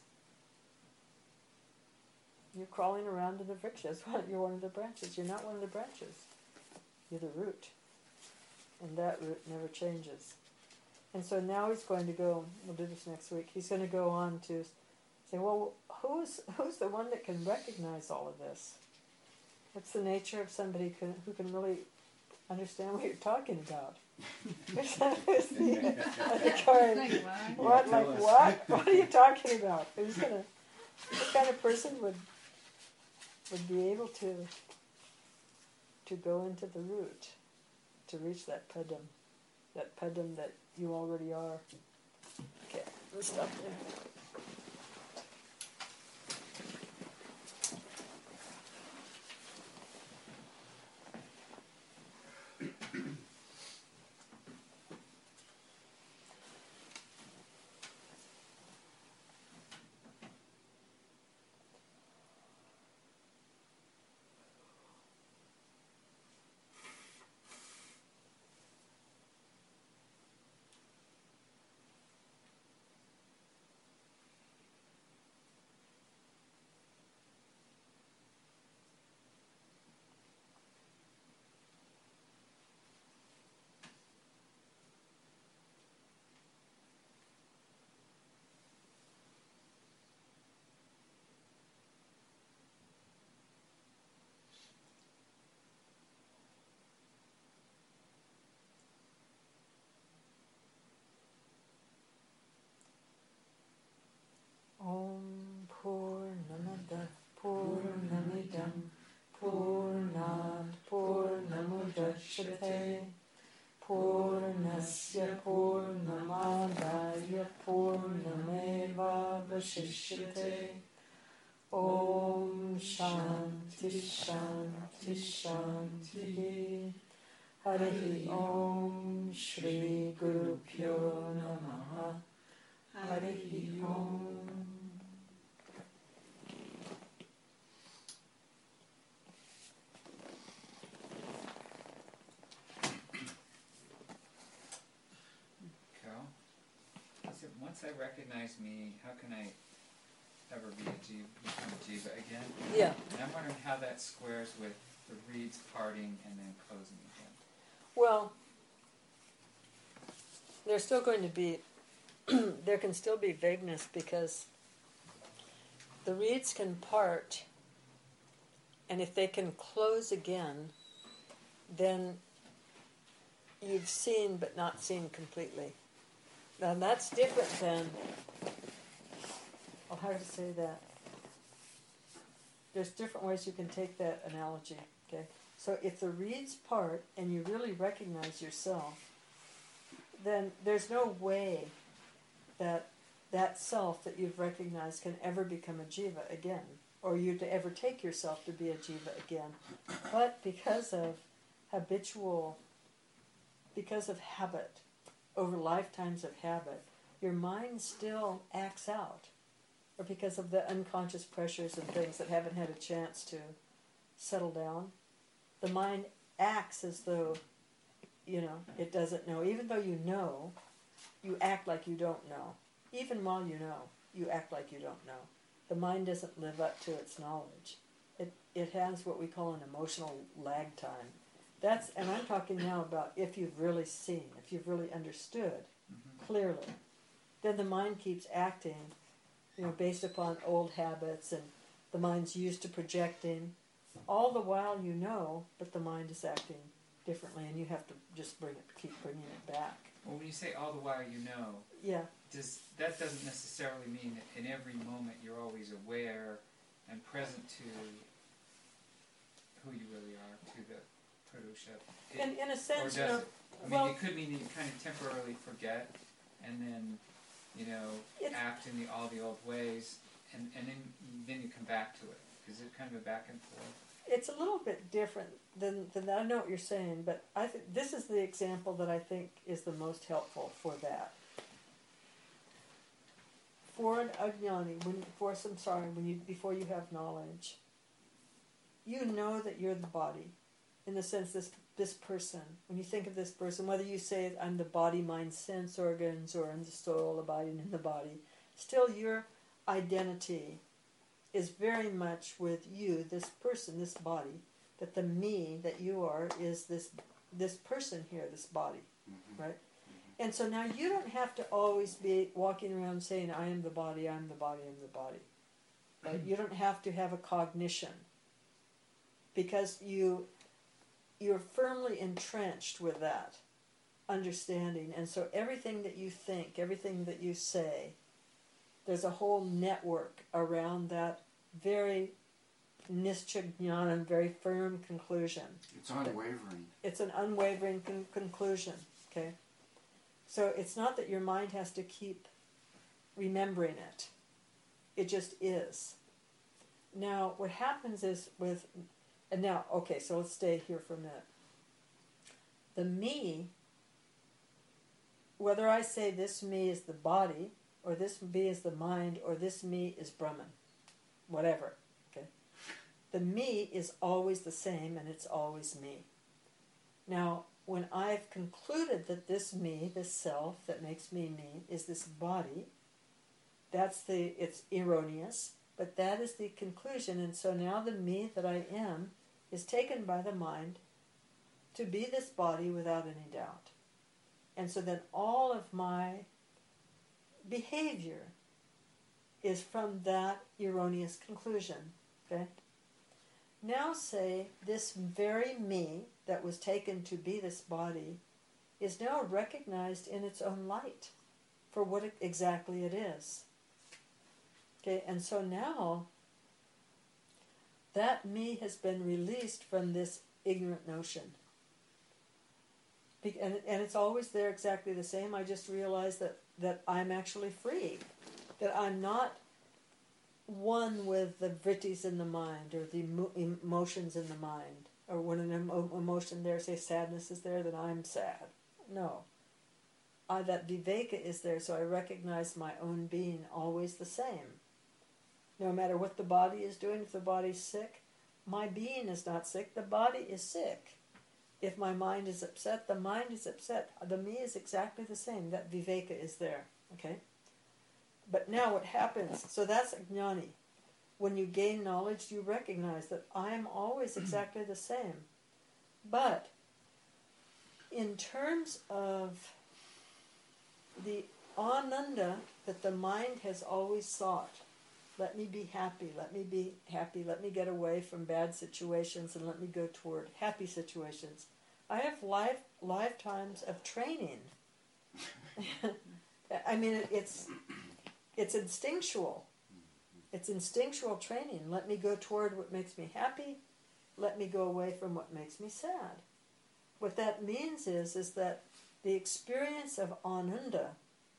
You're crawling around in the vriksha. You're one of the branches. You're not one of the branches. You're the root, and that root never changes. And so now he's going to go. We'll do this next week. He's going to go on to say, well, who's who's the one that can recognize all of this? What's the nature of somebody can, who can really understand what you're talking about? Who's the, the card? Like, what? What? Yeah, Like tell us. what? What are you talking about? Who's gonna? What kind of person would would be able to to go into the root, to reach that padam, that padam that you already are? Okay, let's stop there. Om Purnamada Purnamidam Purnat Purnamudachyate Purnasya Purnamadaya Purnameva Vashishyate. Om Shanti Shanti Shanti. Harihi Om Shri Guru Pyo Namaha. Harihi Om. Carol? So once I recognize me, how can I ever be a jiva, become a jiva again? Yeah. And I'm wondering how that squares with the reeds parting and then closing again. Well, there's still going to be, there can still be vagueness because the reeds can part, and if they can close again, then you've seen but not seen completely. Now that's different than, oh, how to say that? There's different ways you can take that analogy, okay? So if the reeds part and you really recognize yourself, then there's no way that that self that you've recognized can ever become a jiva again, or you to ever take yourself to be a jiva again. But because of habitual, because of habit, over lifetimes of habit, your mind still acts out, or because of the unconscious pressures and things that haven't had a chance to settle down, the mind acts as though, you know, it doesn't know. Even though you know, you act like you don't know. Even while you know, you act like you don't know. The mind doesn't live up to its knowledge. It it has what we call an emotional lag time. That's, and I'm talking now about if you've really seen, if you've really understood Mm-hmm. clearly. Then the mind keeps acting, you know, based upon old habits, and the mind's used to projecting. All the while you know, but the mind is acting differently, and you have to just bring it, keep bringing it back. Well, when you say all the while you know, Yeah. does that doesn't necessarily mean that in every moment you're always aware and present to who you really are, to the Purusha. It- In, in a or sense, does you know, it? I mean, well, it could mean that you kind of temporarily forget, and then, you know, It's- act in the all the old ways, and, and then then you come back to it. Is it kind of a back and forth? it's a little bit different than, than I know what you're saying, but I think this is the example that I think is the most helpful for that. for an ajnani, when for samsara, when you before you have knowledge, you know that you're the body, in the sense this this person. When you think of this person, whether you say I'm the body, mind, sense organs, or I'm the soul abiding in the body, still your identity is very much with you, this person, this body. That the me that you are is this this person here, this body, Mm-hmm. right? And so now you don't have to always be walking around saying, I am the body, I'm the body, I'm the body. Right? You don't have to have a cognition. Because you, you're firmly entrenched with that understanding. And so everything that you think, everything that you say, there's a whole network around that very nischya jnana, very firm conclusion. It's unwavering. It's an unwavering con- conclusion, okay? So it's not that your mind has to keep remembering it. It just is. Now, what happens is with... And now, okay, so let's stay here for a minute. The me, whether I say this me is the body, or this me is the mind, or this me is Brahman, whatever, okay? The me is always the same, and it's always me. Now, when I've concluded that this me, this self that makes me me, is this body, that's the, it's erroneous, but that is the conclusion, and so now the me that I am is taken by the mind to be this body without any doubt. And so then all of my behavior is from that erroneous conclusion, okay? Now say this very me that was taken to be this body is now recognized in its own light for what it, exactly it is. Okay, and so now that me has been released from this ignorant notion. Be- and, and it's always there exactly the same. I just realized that, that I'm actually free. That I'm not one with the vrittis in the mind or the emo- emotions in the mind. Or when an emo- emotion there, say sadness is there, then I'm sad. No. Uh, that viveka is there, so I recognize my own being always the same. No matter what the body is doing, if the body's sick, my being is not sick, the body is sick. If my mind is upset, the mind is upset. The me is exactly the same. That viveka is there. Okay? But now what happens, so that's jnani. When you gain knowledge, you recognize that I am always exactly the same. But in terms of the ananda that the mind has always sought, let me be happy, let me be happy, let me get away from bad situations and let me go toward happy situations. I have life, lifetimes of training. I mean, it, it's it's instinctual. It's instinctual training. Let me go toward what makes me happy. Let me go away from what makes me sad. What that means is, is that the experience of ananda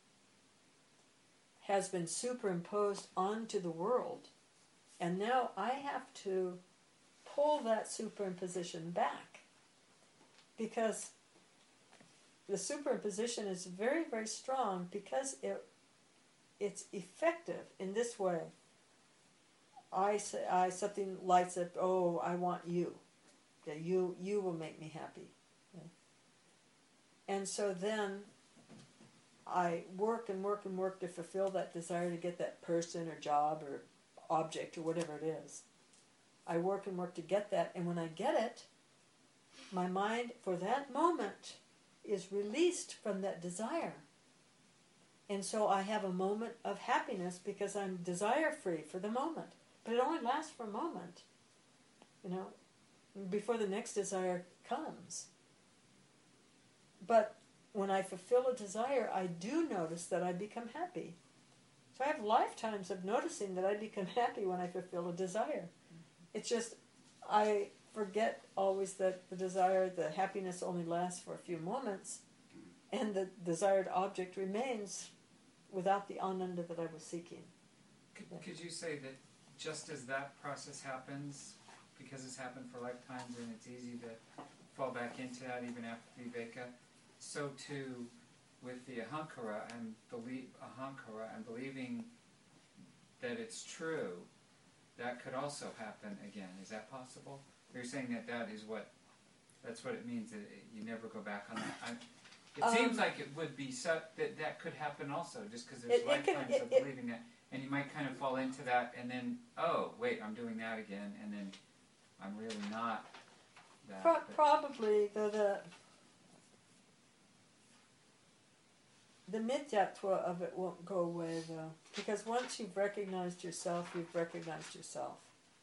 has been superimposed onto the world. And now I have to pull that superimposition back. Because the superimposition is very, very strong because it it's effective in this way. I say, I something lights up, oh, I want you. Okay, you you will make me happy. Okay. And so then I work and work and work to fulfill that desire to get that person or job or object or whatever it is. I work and work to get that, and when I get it, my mind for that moment is released from that desire. And so I have a moment of happiness because I'm desire-free for the moment. But it only lasts for a moment, you know, before the next desire comes. But when I fulfill a desire, I do notice that I become happy. So I have lifetimes of noticing that I become happy when I fulfill a desire. It's just, I forget always that the desire, the happiness only lasts for a few moments, and the desired object remains without the ananda that I was seeking. Could, could you say that just as that process happens, because it's happened for lifetimes and it's easy to fall back into that even after viveka, so too with the ahankara and believe ahankara and believing that it's true, that could also happen again. Is that possible? You're saying that that is what, that's what it means, that it, you never go back on that. I, it Um, seems like it would be so, that that could happen also, just because there's It- it can- lifetimes it- of it- believing that, and you might kind of fall into that, and then, oh, wait, I'm doing that again, and then I'm really not that. Pro- but- probably the the the mityatva of it won't go away though, because once you've recognized yourself, you've recognized yourself.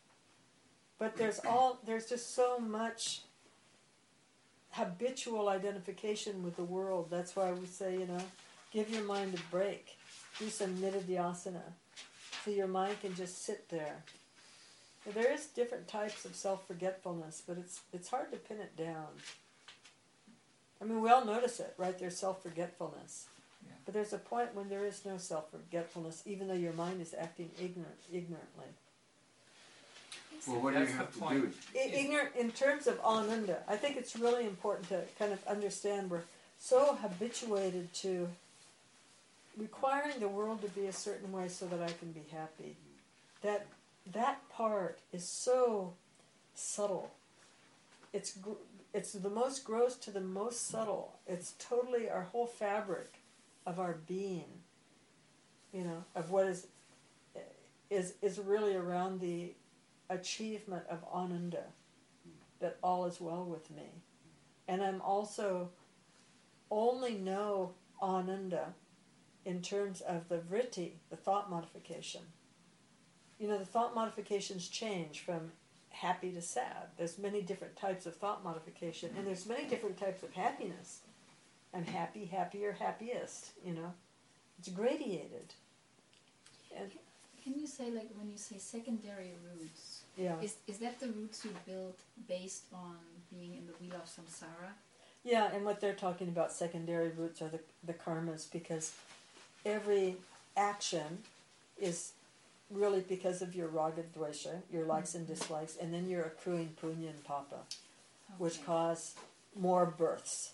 But there's all there's just so much habitual identification with the world. That's why we say, you know, give your mind a break. Do some nididhyasana. So your mind can just sit there. There is different types of self-forgetfulness, but it's it's hard to pin it down. I mean, we all notice it, right? There's self-forgetfulness. Yeah. But there's a point when there is no self-forgetfulness, even though your mind is acting ignorant, ignorantly. Well, what do you That's the have to point. do? I- ignorant in terms of ananda. I think it's really important to kind of understand we're so habituated to requiring the world to be a certain way so that I can be happy. That that part is so subtle. It's gr- it's the most gross to the most subtle. It's totally our whole fabric of our being. You know, of what is is is really around the achievement of ananda, that all is well with me. And I'm also only know ananda in terms of the vritti, the thought modification. You know, the thought modifications change from happy to sad. There's many different types of thought modification, and there's many different types of happiness. I'm happy, happier, happiest, you know. It's gradated. And Can you say, like, when you say secondary roots, yeah. is is that the roots you build based on being in the wheel of samsara? Yeah, and what they're talking about, secondary roots, are the, the karmas, because every action is really because of your raga dvesha, your likes and dislikes, and then you're accruing punya and papa, which Okay. cause more births.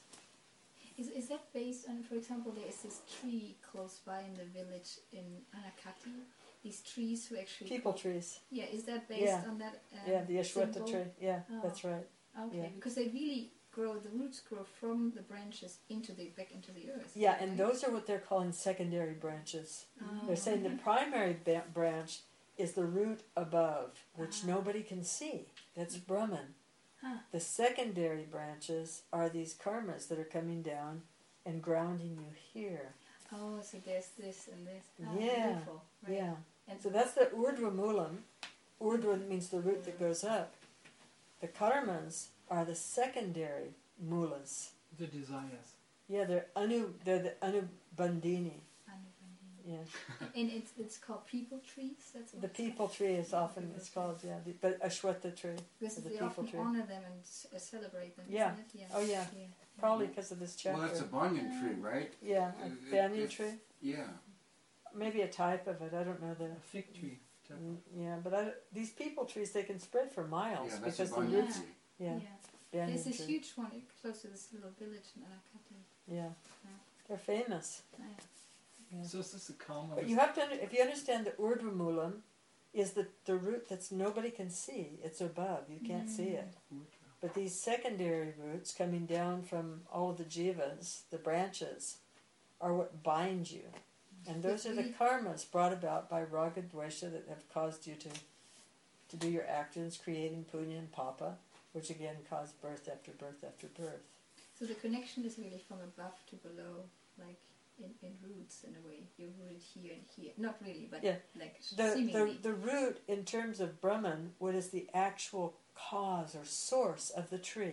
Is is that based on, for example, there is this tree close by in the village in Anakati. These trees who actually People grow- trees. Yeah, is that based Yeah. on that? Um, Yeah, the Ashwata symbol? tree. Yeah, Oh. that's right. Okay, Yeah. because they really grow. The roots grow from the branches into the back into the earth. Yeah, and right? those are what they're calling secondary branches. Oh, They're saying the primary ba- branch is the root above, which Ah. nobody can see. That's Brahman. Huh. The secondary branches are these karmas that are coming down and grounding you here. Oh, so there's this and this. Ah, Yeah, beautiful. Right. Yeah. And So that's the urdhva moolam. Urdhva means the root that goes up. The karmas are the secondary moolas. The desires. Yeah, they're anu. They're the anubandhini. Yeah. and it's it's called people trees. That's what The it's people called? tree is often People it's tree. called yeah, the, but Ashwata tree. Because the they people often tree. honor them and s- uh, celebrate them. Yeah. Isn't it? Yeah. Oh yeah, Yeah. probably because of this chapter. Well, that's a banyan tree, right? yeah, a Uh, it- banyan it's- tree. Yeah. Maybe a type of it. I don't know the. A fig tree. Mm, Yeah, but I, these people trees they can spread for miles Yeah, that's a because the banyan roots. tree. Yeah, Yeah. banyan There's this tree. huge one close to this little village in Anakati. Yeah, Yeah. they're famous. Yeah. Yeah. So is this a common? But you have to, under, if you understand the urdhva moolam, is the the root that's nobody can see. It's above. You can't see it. But these secondary roots coming down from all of the jivas, the branches, are what bind you. And those are the karmas brought about by raga dvesha that have caused you to to do your actions, creating punya and papa, which again cause birth after birth after birth. So the connection is really from above to below, like in, in roots in a way. You're rooted here and here. Not really, but Yeah. like The, the, seemingly. the root, in terms of Brahman, what is the actual cause or source of the tree,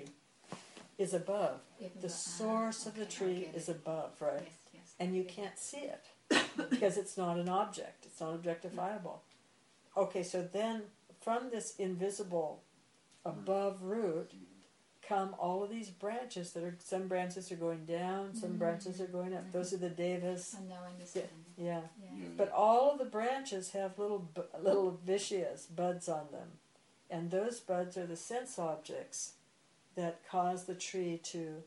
is above. Even The though- ah, source of the okay, I tree get is it. above, right? Yes, yes. And you Okay. can't see it because it's not an object. It's not objectifiable. Okay, so then from this invisible above root come all of these branches that are, some branches are going down, some Mm. branches are going up. Those are the devas. I'm now understanding. Yeah. Yeah. Yeah. But all of the branches have little bu- little vishayas, buds on them. And those buds are the sense objects that cause the tree to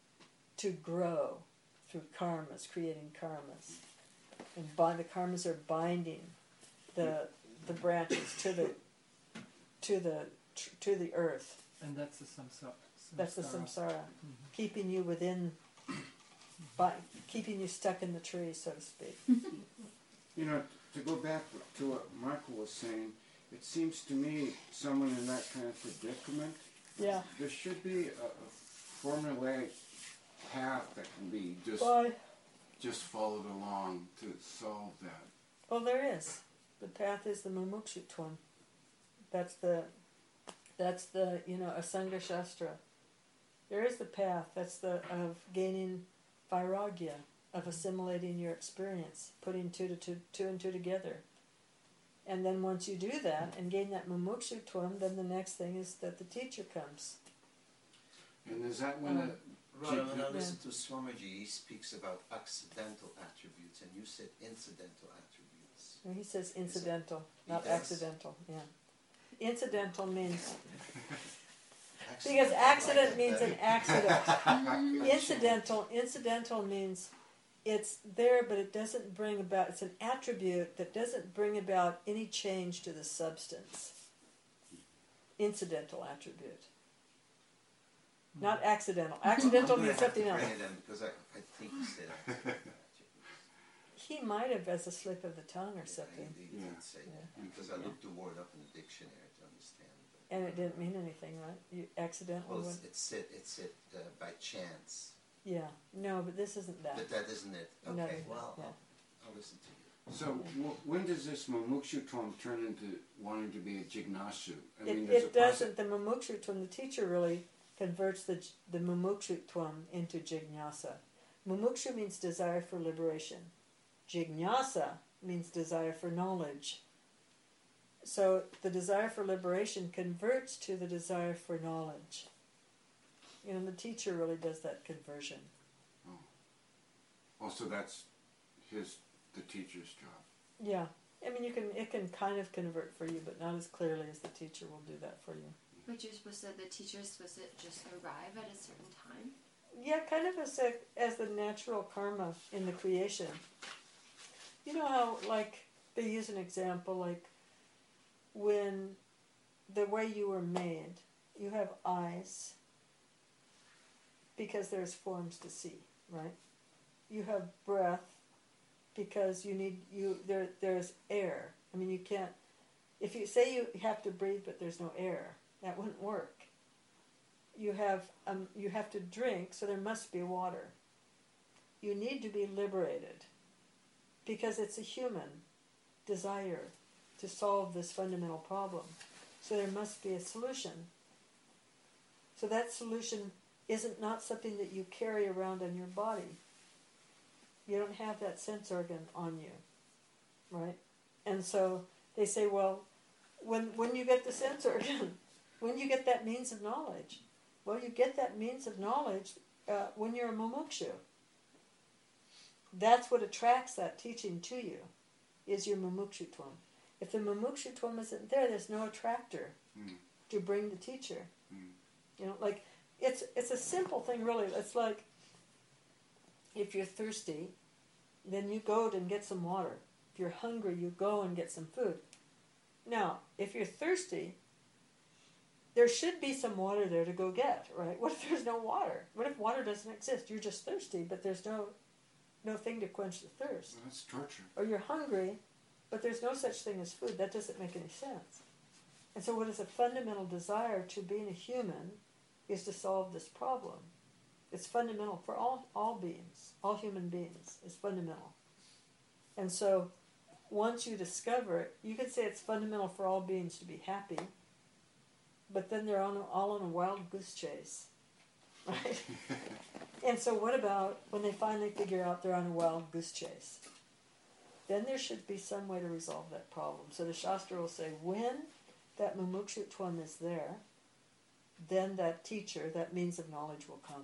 to grow through karmas, creating karmas. And bind, the karmas are binding the the branches to the to the to the earth. And that's the samsara. That's the samsara, Mhm. keeping you within, by keeping you stuck in the tree, so to speak. You know, to go back to what Michael was saying, it seems to me someone in that kind of predicament, Yeah. there should be a, a formulaic path that can be just Why? just followed along to solve that. Well, there is. The path is the Mumukshutvam. That's the, that's the you know Asanga Shastra. There is the path. That's the of gaining vairagya, of assimilating your experience, putting two to two, two and two together. And then once you do that and gain that mumukshutvam, then the next thing is that the teacher comes. And is that when Um, the Right, when I Yeah. listen to Swamiji, he speaks about accidental attributes, and you said incidental attributes. And he says incidental, He not does. accidental. Yeah. Incidental means, because Accidental, accident like means that. an accident. Incidental, incidental means it's there, but it doesn't bring about, it's an attribute that doesn't bring about any change to the substance. Incidental attribute. Not accidental. Accidental I'm gonna means have to something else. bring it in because I, I think he said accidental attributes. He might have as a slip of the tongue or Yeah, something, he, he Yeah. did say that Yeah. because I Yeah. looked the word up in the dictionary to understand. But and it didn't mean anything, right? You accidentally well, went. it's, it's it, it's it uh, by chance, Yeah, no, but this isn't that. but that isn't it. No, Okay, no, well, yeah. I'll, I'll listen to you. So w- when does this mumukshutvam turn into wanting to be a jignasu? I It, there's a it process- doesn't. The mumukshutvam, the teacher really converts the j- the mumukshutvam into jignasa. Mumukshu means desire for liberation. Jignasa means desire for knowledge. So the desire for liberation converts to the desire for knowledge. You know, the teacher really does that conversion. Oh, so that's his the teacher's job. Yeah, I mean, you can it can kind of convert for you, but not as clearly as the teacher will do that for you. But you're supposed to, the teacher's supposed to just arrive at a certain time? Yeah, kind of as a, as the natural karma in the creation. You know how, like, they use an example, like, when the way you were made, you have eyes because there's forms to see, right? You have breath because you need, you there. there's air. I mean, you can't, if you say you have to breathe but there's no air, that wouldn't work. You have um, you have to drink, so there must be water. You need to be liberated because it's a human desire to solve this fundamental problem. So there must be a solution. So that solution isn't not something that you carry around in your body. You don't have that sense organ on you, right? And so they say, well, when when you get the sense organ, when you get that means of knowledge, well, you get that means of knowledge uh, when you're a mumukshu. That's what attracts that teaching to you, is your mumukshutvam. If the mumukshutvam isn't there, there's no attractor Mm. to bring the teacher. Mm. You know, like, it's it's a simple thing, really. It's like, if you're thirsty, then you go and get some water. If you're hungry, you go and get some food. Now, if you're thirsty, there should be some water there to go get, right? What if there's no water? What if water doesn't exist? You're just thirsty, but there's no no thing to quench the thirst. Well, that's torture. Or you're hungry, but there's no such thing as food. That doesn't make any sense. And so what is a fundamental desire to being a human is to solve this problem. It's fundamental for all, all beings, all human beings. It's fundamental. And so once you discover it, you could say it's fundamental for all beings to be happy, but then they're on, all on a wild goose chase, right? And so what about when they finally figure out they're on a wild goose chase? Then there should be some way to resolve that problem. So the Shastra will say, when that mumukshutvam is there, then that teacher, that means of knowledge will come.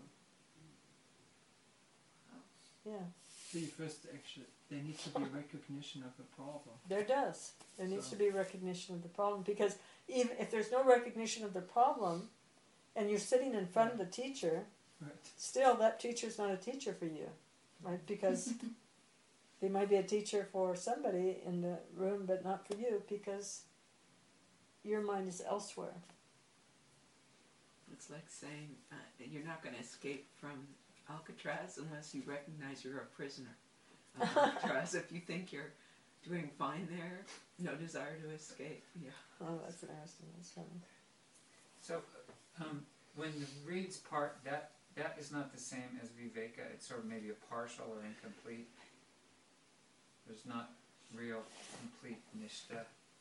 Yeah, So you first actually, there needs to be recognition of the problem. there does. There needs So- to be recognition of the problem, because even if there's no recognition of the problem, and you're sitting in front of the teacher, Right. still that teacher's not a teacher for you, right? Because He might be a teacher for somebody in the room, but not for you, because your mind is elsewhere. It's like saying uh, you're not going to escape from Alcatraz unless you recognize you're a prisoner of Alcatraz. If you think you're doing fine there, no desire to escape. Yeah. Oh, that's interesting. That's funny. So, um, when the reads part, that that is not the same as viveka. It's sort of maybe a partial or incomplete. There's not real complete nishta.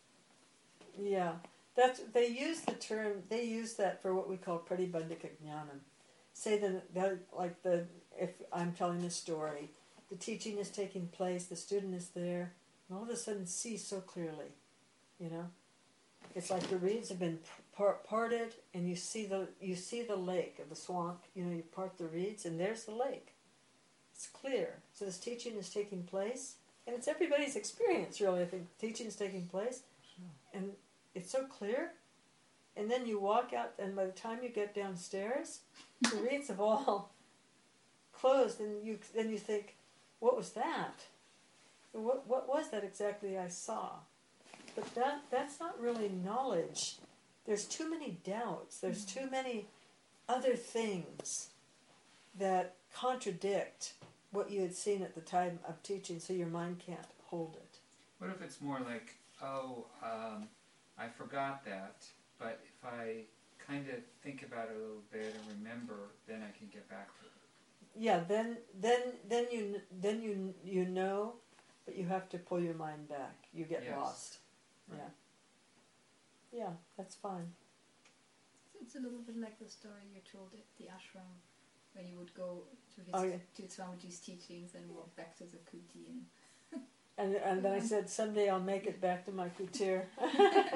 Yeah, that's they use the term. They use that for what we call pratibandhika jnanam. Say that, that like the if I'm telling a story, the teaching is taking place, the student is there, and all of a sudden sees so clearly, you know. It's like the reeds have been par- parted, and you see the you see the lake of the swamp. You know, you part the reeds, and there's the lake. It's clear. So this teaching is taking place, and it's everybody's experience, really. I think teaching is taking place, and it's so clear. And then you walk out, and by the time you get downstairs, the reeds have all closed, and you then you think, "What was that? What what was that exactly I saw?" But that that's not really knowledge. There's too many doubts. There's too many other things that contradict what you had seen at the time of teaching, so your mind can't hold it. What if it's more like, oh, um, I forgot that, but if I kind of think about it a little bit and remember, then I can get back to it. Yeah, then then then you then you you know, but you have to pull your mind back. You get Yes. lost. Right. Yeah. Yeah, that's fine. It's a little bit like the story you told at the ashram, when you would go to his Oh, yeah. to Swamiji's teachings and walk back to the kuti. And And and then I said, someday I'll make it back to my kutir. Or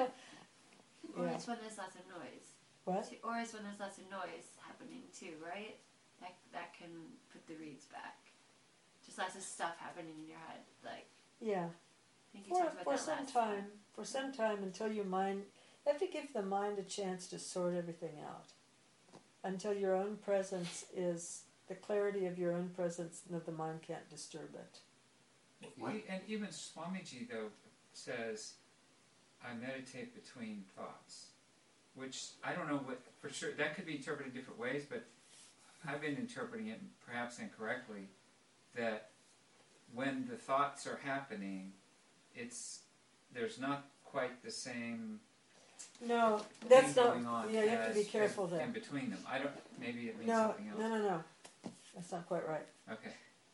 Yeah. it's when there's lots of noise. What? Too- Or it's when there's lots of noise happening too, right? That that can put the reeds back. Just lots of stuff happening in your head. Like Yeah. I think you For, talked about for that some last time, for some time until your mind, you have to give the mind a chance to sort everything out. Until your own presence is, the clarity of your own presence, that the mind can't disturb it. E- And even Swamiji, though, says, I meditate between thoughts, which I don't know what, for sure, that could be interpreted different ways, but I've been interpreting it, perhaps incorrectly, that when the thoughts are happening, it's, there's not quite the same No, that's thing not, going on yeah, you have to be as- careful as there. in between them. I don't, maybe it means No, something else. no, no, no. That's not quite right. Okay.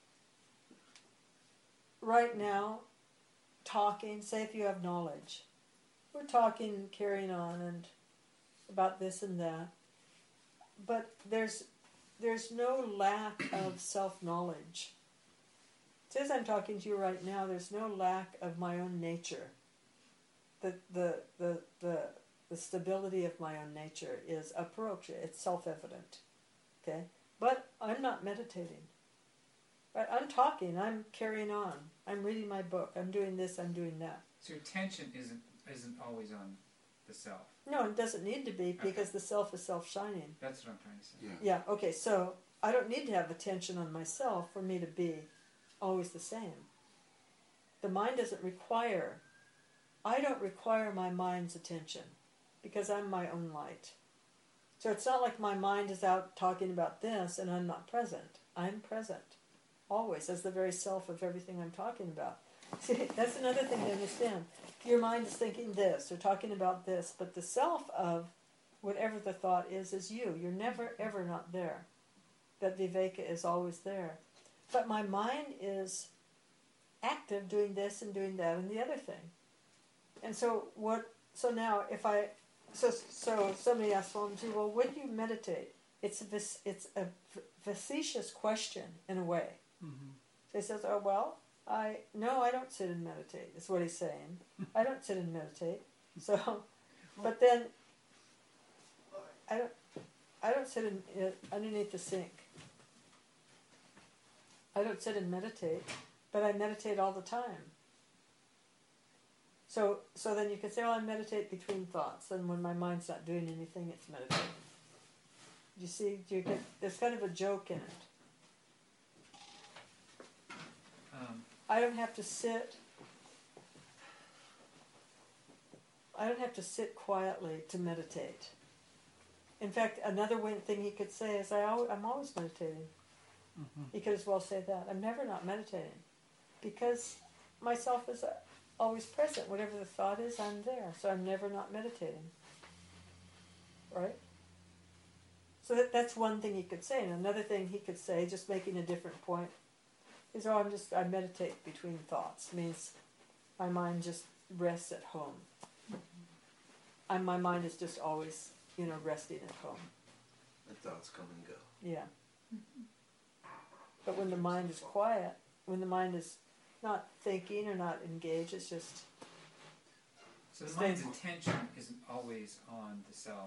Right now, talking, say if you have knowledge, we're talking, carrying on, and about this and that, but there's there's no lack of self-knowledge. As I'm talking to you right now, there's no lack of my own nature. The the the the, the stability of my own nature is aparoksha, it's self-evident. Okay? But I'm not meditating. Right? I'm talking, I'm carrying on. I'm reading my book, I'm doing this, I'm doing that. So your attention isn't isn't always on the self. No, it doesn't need to be, because the self is self-shining. That's what I'm trying to say. Yeah. Yeah, okay, so I don't need to have attention on myself for me to be always the same. The mind doesn't require, I don't require my mind's attention, because I'm my own light. So it's not like my mind is out talking about this and I'm not present. I'm present, always, as the very self of everything I'm talking about. See, that's another thing to understand. Your mind is thinking this or talking about this, but the self of whatever the thought is, is you. You're never, ever not there. That viveka is always there. But my mind is active doing this and doing that and the other thing. And so what, so now if I, so so somebody asked Swamiji, well, when do you meditate? It's a, it's a facetious question in a way. Mm-hmm. So he says, oh, well, I, no, I don't sit and meditate, is what he's saying. I don't sit and meditate. So, but then, I don't, I don't sit in, uh, underneath the sink. I don't sit and meditate, but I meditate all the time. So, so then you can say, oh, I meditate between thoughts, and when my mind's not doing anything, it's meditating. You see, do you get, there's kind of a joke in it. Um, I don't have to sit. I don't have to sit quietly to meditate. In fact, another way- thing he could say is, I al- I'm always meditating. Mm-hmm. He could as well say that. I'm never not meditating. Because myself is uh, always present. Whatever the thought is, I'm there. So I'm never not meditating. Right? So that, that's one thing he could say. And another thing he could say, just making a different point, is, oh, I'm just, I meditate between thoughts. Means my mind just rests at home. And my mind is just always, you know, resting at home. The thoughts come and go. Yeah. But when the mind is quiet, when the mind is not thinking or not engaged, it's just... So the mind's intention isn't always on the self.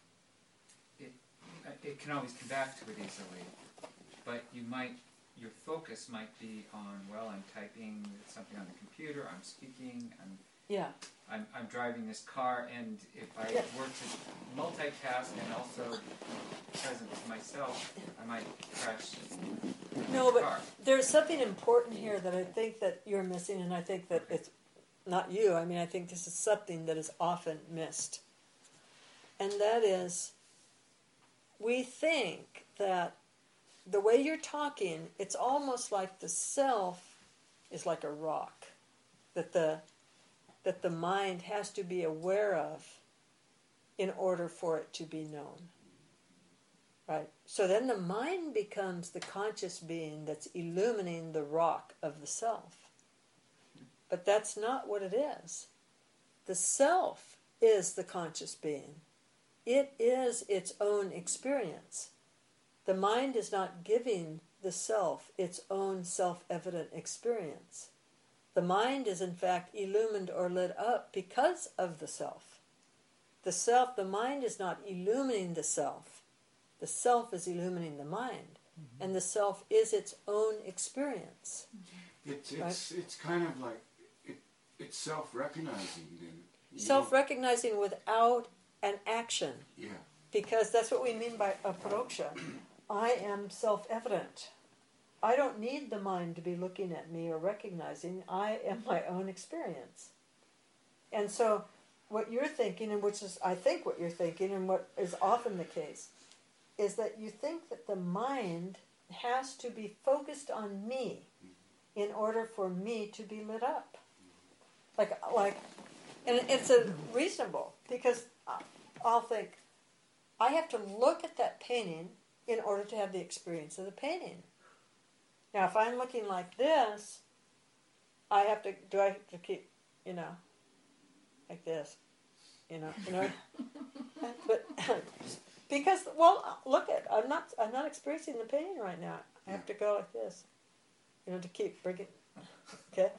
It it can always come back to it easily, but you might your focus might be on, well, I'm typing something on the computer, I'm speaking, I'm Yeah. I'm I'm driving this car, and if I Yeah. were to multitask and also present to myself, I might crash No, the but car. there's something important here that I think that you're missing, and I think that it's not you. I mean, I think this is something that is often missed. And that is, we think that the way you're talking, it's almost like the self is like a rock that the that the mind has to be aware of in order for it to be known. Right? So then the mind becomes the conscious being that's illumining the rock of the self. But that's not what it is. The self is the conscious being. It is its own experience. The mind is not giving the self its own self-evident experience. The mind is in fact illumined or lit up because of the self. The self, the mind is not illumining the self. The self is illumining the mind. Mm-hmm. And the self is its own experience. It's it's Right? it's kind of like it, it's self-recognizing then. You Self-recognizing without an action. don't- Yeah. Because that's what we mean by aparoksha. I am self-evident. I don't need the mind to be looking at me or recognizing. I am my own experience. And so what you're thinking, and which is I think what you're thinking, and what is often the case, is that you think that the mind has to be focused on me in order for me to be lit up. Like, like, and it's a reasonable, because I'll think, I have to look at that painting in order to have the experience of the painting. Now, if I'm looking like this, I have to, do I have to keep, you know, like this, you know, you know, but, because, well, look at, I'm not, I'm not experiencing the painting right now. I have to go like this, you know, to keep bringing, okay?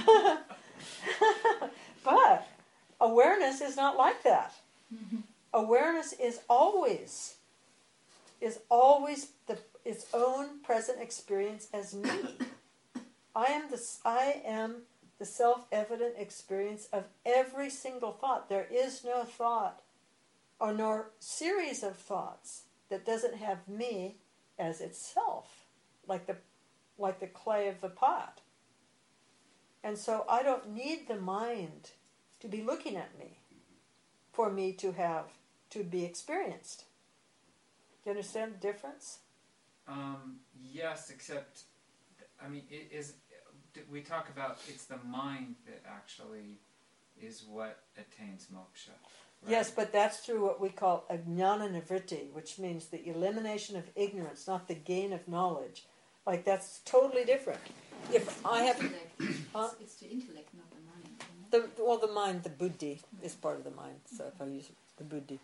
But awareness is not like that. Awareness is always, is always the its own present experience as me. I am the I am the self-evident experience of every single thought. There is no thought or nor series of thoughts that doesn't have me as itself, like the like the clay of the pot. And so I don't need the mind to be looking at me for me to have to be experienced. Do you understand the difference? Um, yes, except, I mean, it is. We talk about it's the mind that actually is what attains moksha. Right? Yes, but that's through what we call ajnana nivritti, which means the elimination of ignorance, not the gain of knowledge. Like, that's totally different. If I have, Intellect. huh? It's, it's the intellect, not the mind. Isn't it? the well, the mind, the buddhi is part of the mind. So if I use the buddhi,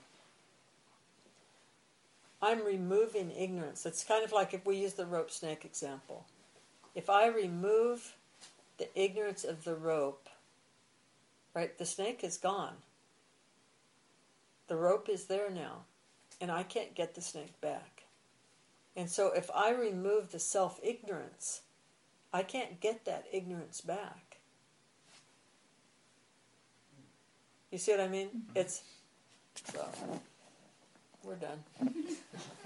I'm removing ignorance. It's kind of like if we use the rope snake example. If I remove the ignorance of the rope, right, the snake is gone. The rope is there now, and I can't get the snake back. And so if I remove the self-ignorance, I can't get that ignorance back. You see what I mean? Mm-hmm. It's, so, we're done. Thank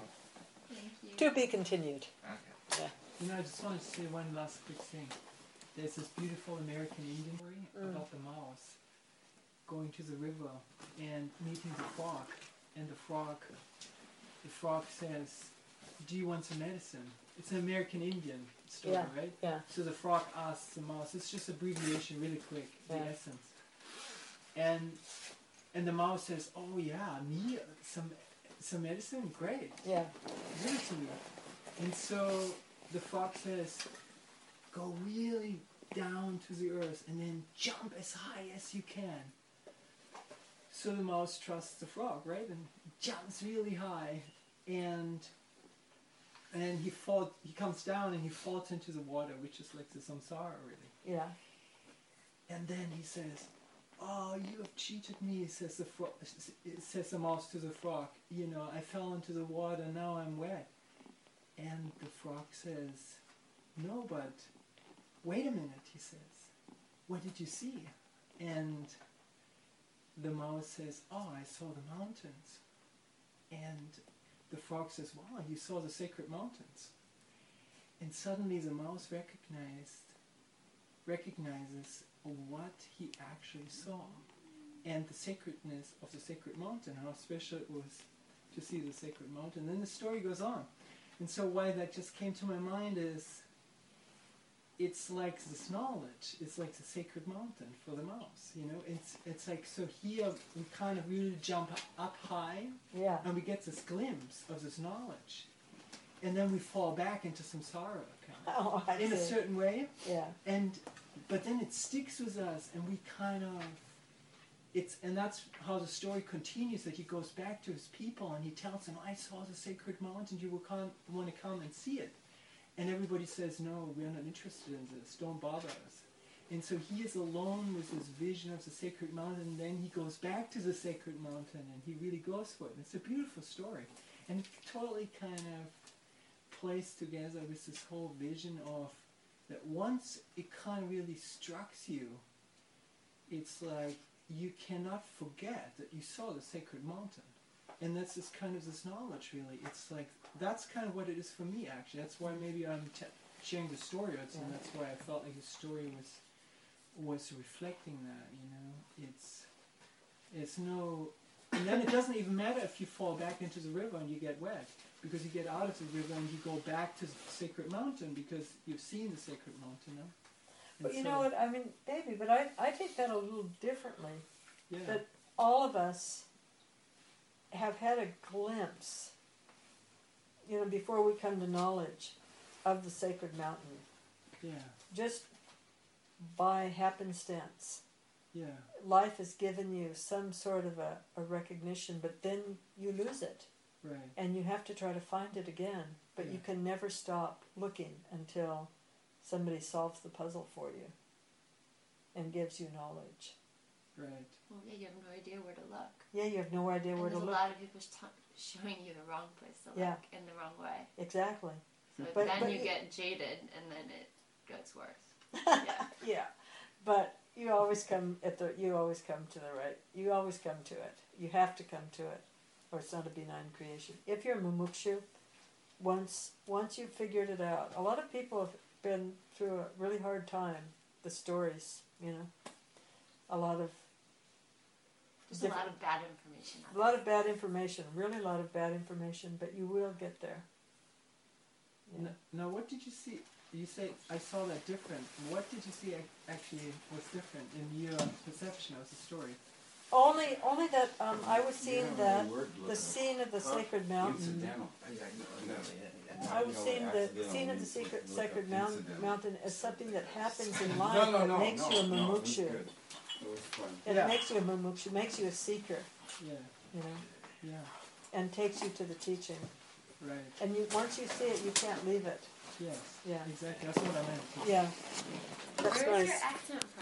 you. To be continued. Okay. You know, I just wanted to say one last quick thing. there's this beautiful American Indian story Mm. about the mouse going to the river and meeting the frog, and the frog, the frog says, "Do you want some medicine?" It's an American Indian story, Yeah. right? Yeah. So the frog asks the mouse. It's just abbreviation, really quick, the Yeah. essence. And and the mouse says, "Oh yeah, me some some medicine, great, Yeah. give it to me." And so the frog says, "Go really down to the earth and then jump as high as you can." So the mouse trusts the frog, right, and jumps really high, and and then he falls. He comes down and he falls into the water, which is like the samsara, really. Yeah. And then he says, "Oh, you have cheated me," says the frog. Says the mouse to the frog. "You know, I fell into the water. Now I'm wet." And the frog says, "No, but wait a minute," he says. "What did you see?" And the mouse says, "Oh, I saw the mountains." And the frog says, "Wow, you saw the sacred mountains." And suddenly the mouse recognized, recognizes what he actually saw, and the sacredness of the sacred mountain, how special it was to see the sacred mountain. Then the story goes on. And so why that just came to my mind is, it's like this knowledge, it's like the sacred mountain for the mouse, you know? It's it's like, so here we kind of really jump up high, Yeah. and we get this glimpse of this knowledge. And then we fall back into samsara, kind of, Oh, I in a see. certain way. Yeah. And but then it sticks with us, and we kind of, it's and that's how the story continues. That he goes back to his people and he tells them, "I saw the sacred mountain. You will come, want to come and see it." And everybody says, "No, we are not interested in this. Don't bother us." And so he is alone with his vision of the sacred mountain. And then he goes back to the sacred mountain, and he really goes for it. It's a beautiful story, and it totally kind of plays together with this whole vision of that once it kind of really strikes you, it's like you cannot forget that you saw the sacred mountain. And that's this kind of this knowledge, really. It's like, that's kind of what it is for me, actually. That's why maybe I'm t- sharing the story, and Yeah. that's why I felt like the story was was reflecting that, you know. It's, it's no... And then it doesn't even matter if you fall back into the river and you get wet, because you get out of the river and you go back to the sacred mountain because you've seen the sacred mountain, no? But And you so- know what, I mean, baby, but I, I take that a little differently. Yeah. That all of us have had a glimpse, you know, before we come to knowledge of the sacred mountain, yeah. just by happenstance. Yeah. Life has given you some sort of a, a recognition, but then you lose it. Right. And you have to try to find it again. But Yeah. you can never stop looking until somebody solves the puzzle for you and gives you knowledge. Right. Well, yeah, you have no idea where to look. Yeah, you have no idea And where to there's a look. lot of people t- showing you the wrong place to look Yeah. in the wrong way. Exactly. So But- then but you you- get jaded, and then it gets worse. Yeah. Yeah. But you always come at the you always come to the right. You always come to it. You have to come to it, or it's not a benign creation. If you're a mumukshu, once once you've figured it out, a lot of people have been through a really hard time. The stories, you know, a lot of There's a different- lot of bad information out a lot of bad information, really a lot of bad information, but you will get there. Yeah. Now, now, what did you see? You say, I saw that different. What did you see ac- actually was different in your perception of the story? Only, only that um, I was You seeing have a that new word the looking scene of the Huh? sacred mountain. Incidental. I was You know, seeing the accidental scene of the means secret, look sacred up mountain, incidental. mountain as something that happens in No, life no, that no, makes no, you a no, it was mumukshu. good. It was fun. It Yeah. makes you a mumukshu, makes you a seeker, Yeah. you know, Yeah. and takes you to the teaching. Right. And you once you see it, you can't leave it. Yes. Yeah. Exactly. That's what I meant. Yeah. That's Where is nice. your accent from?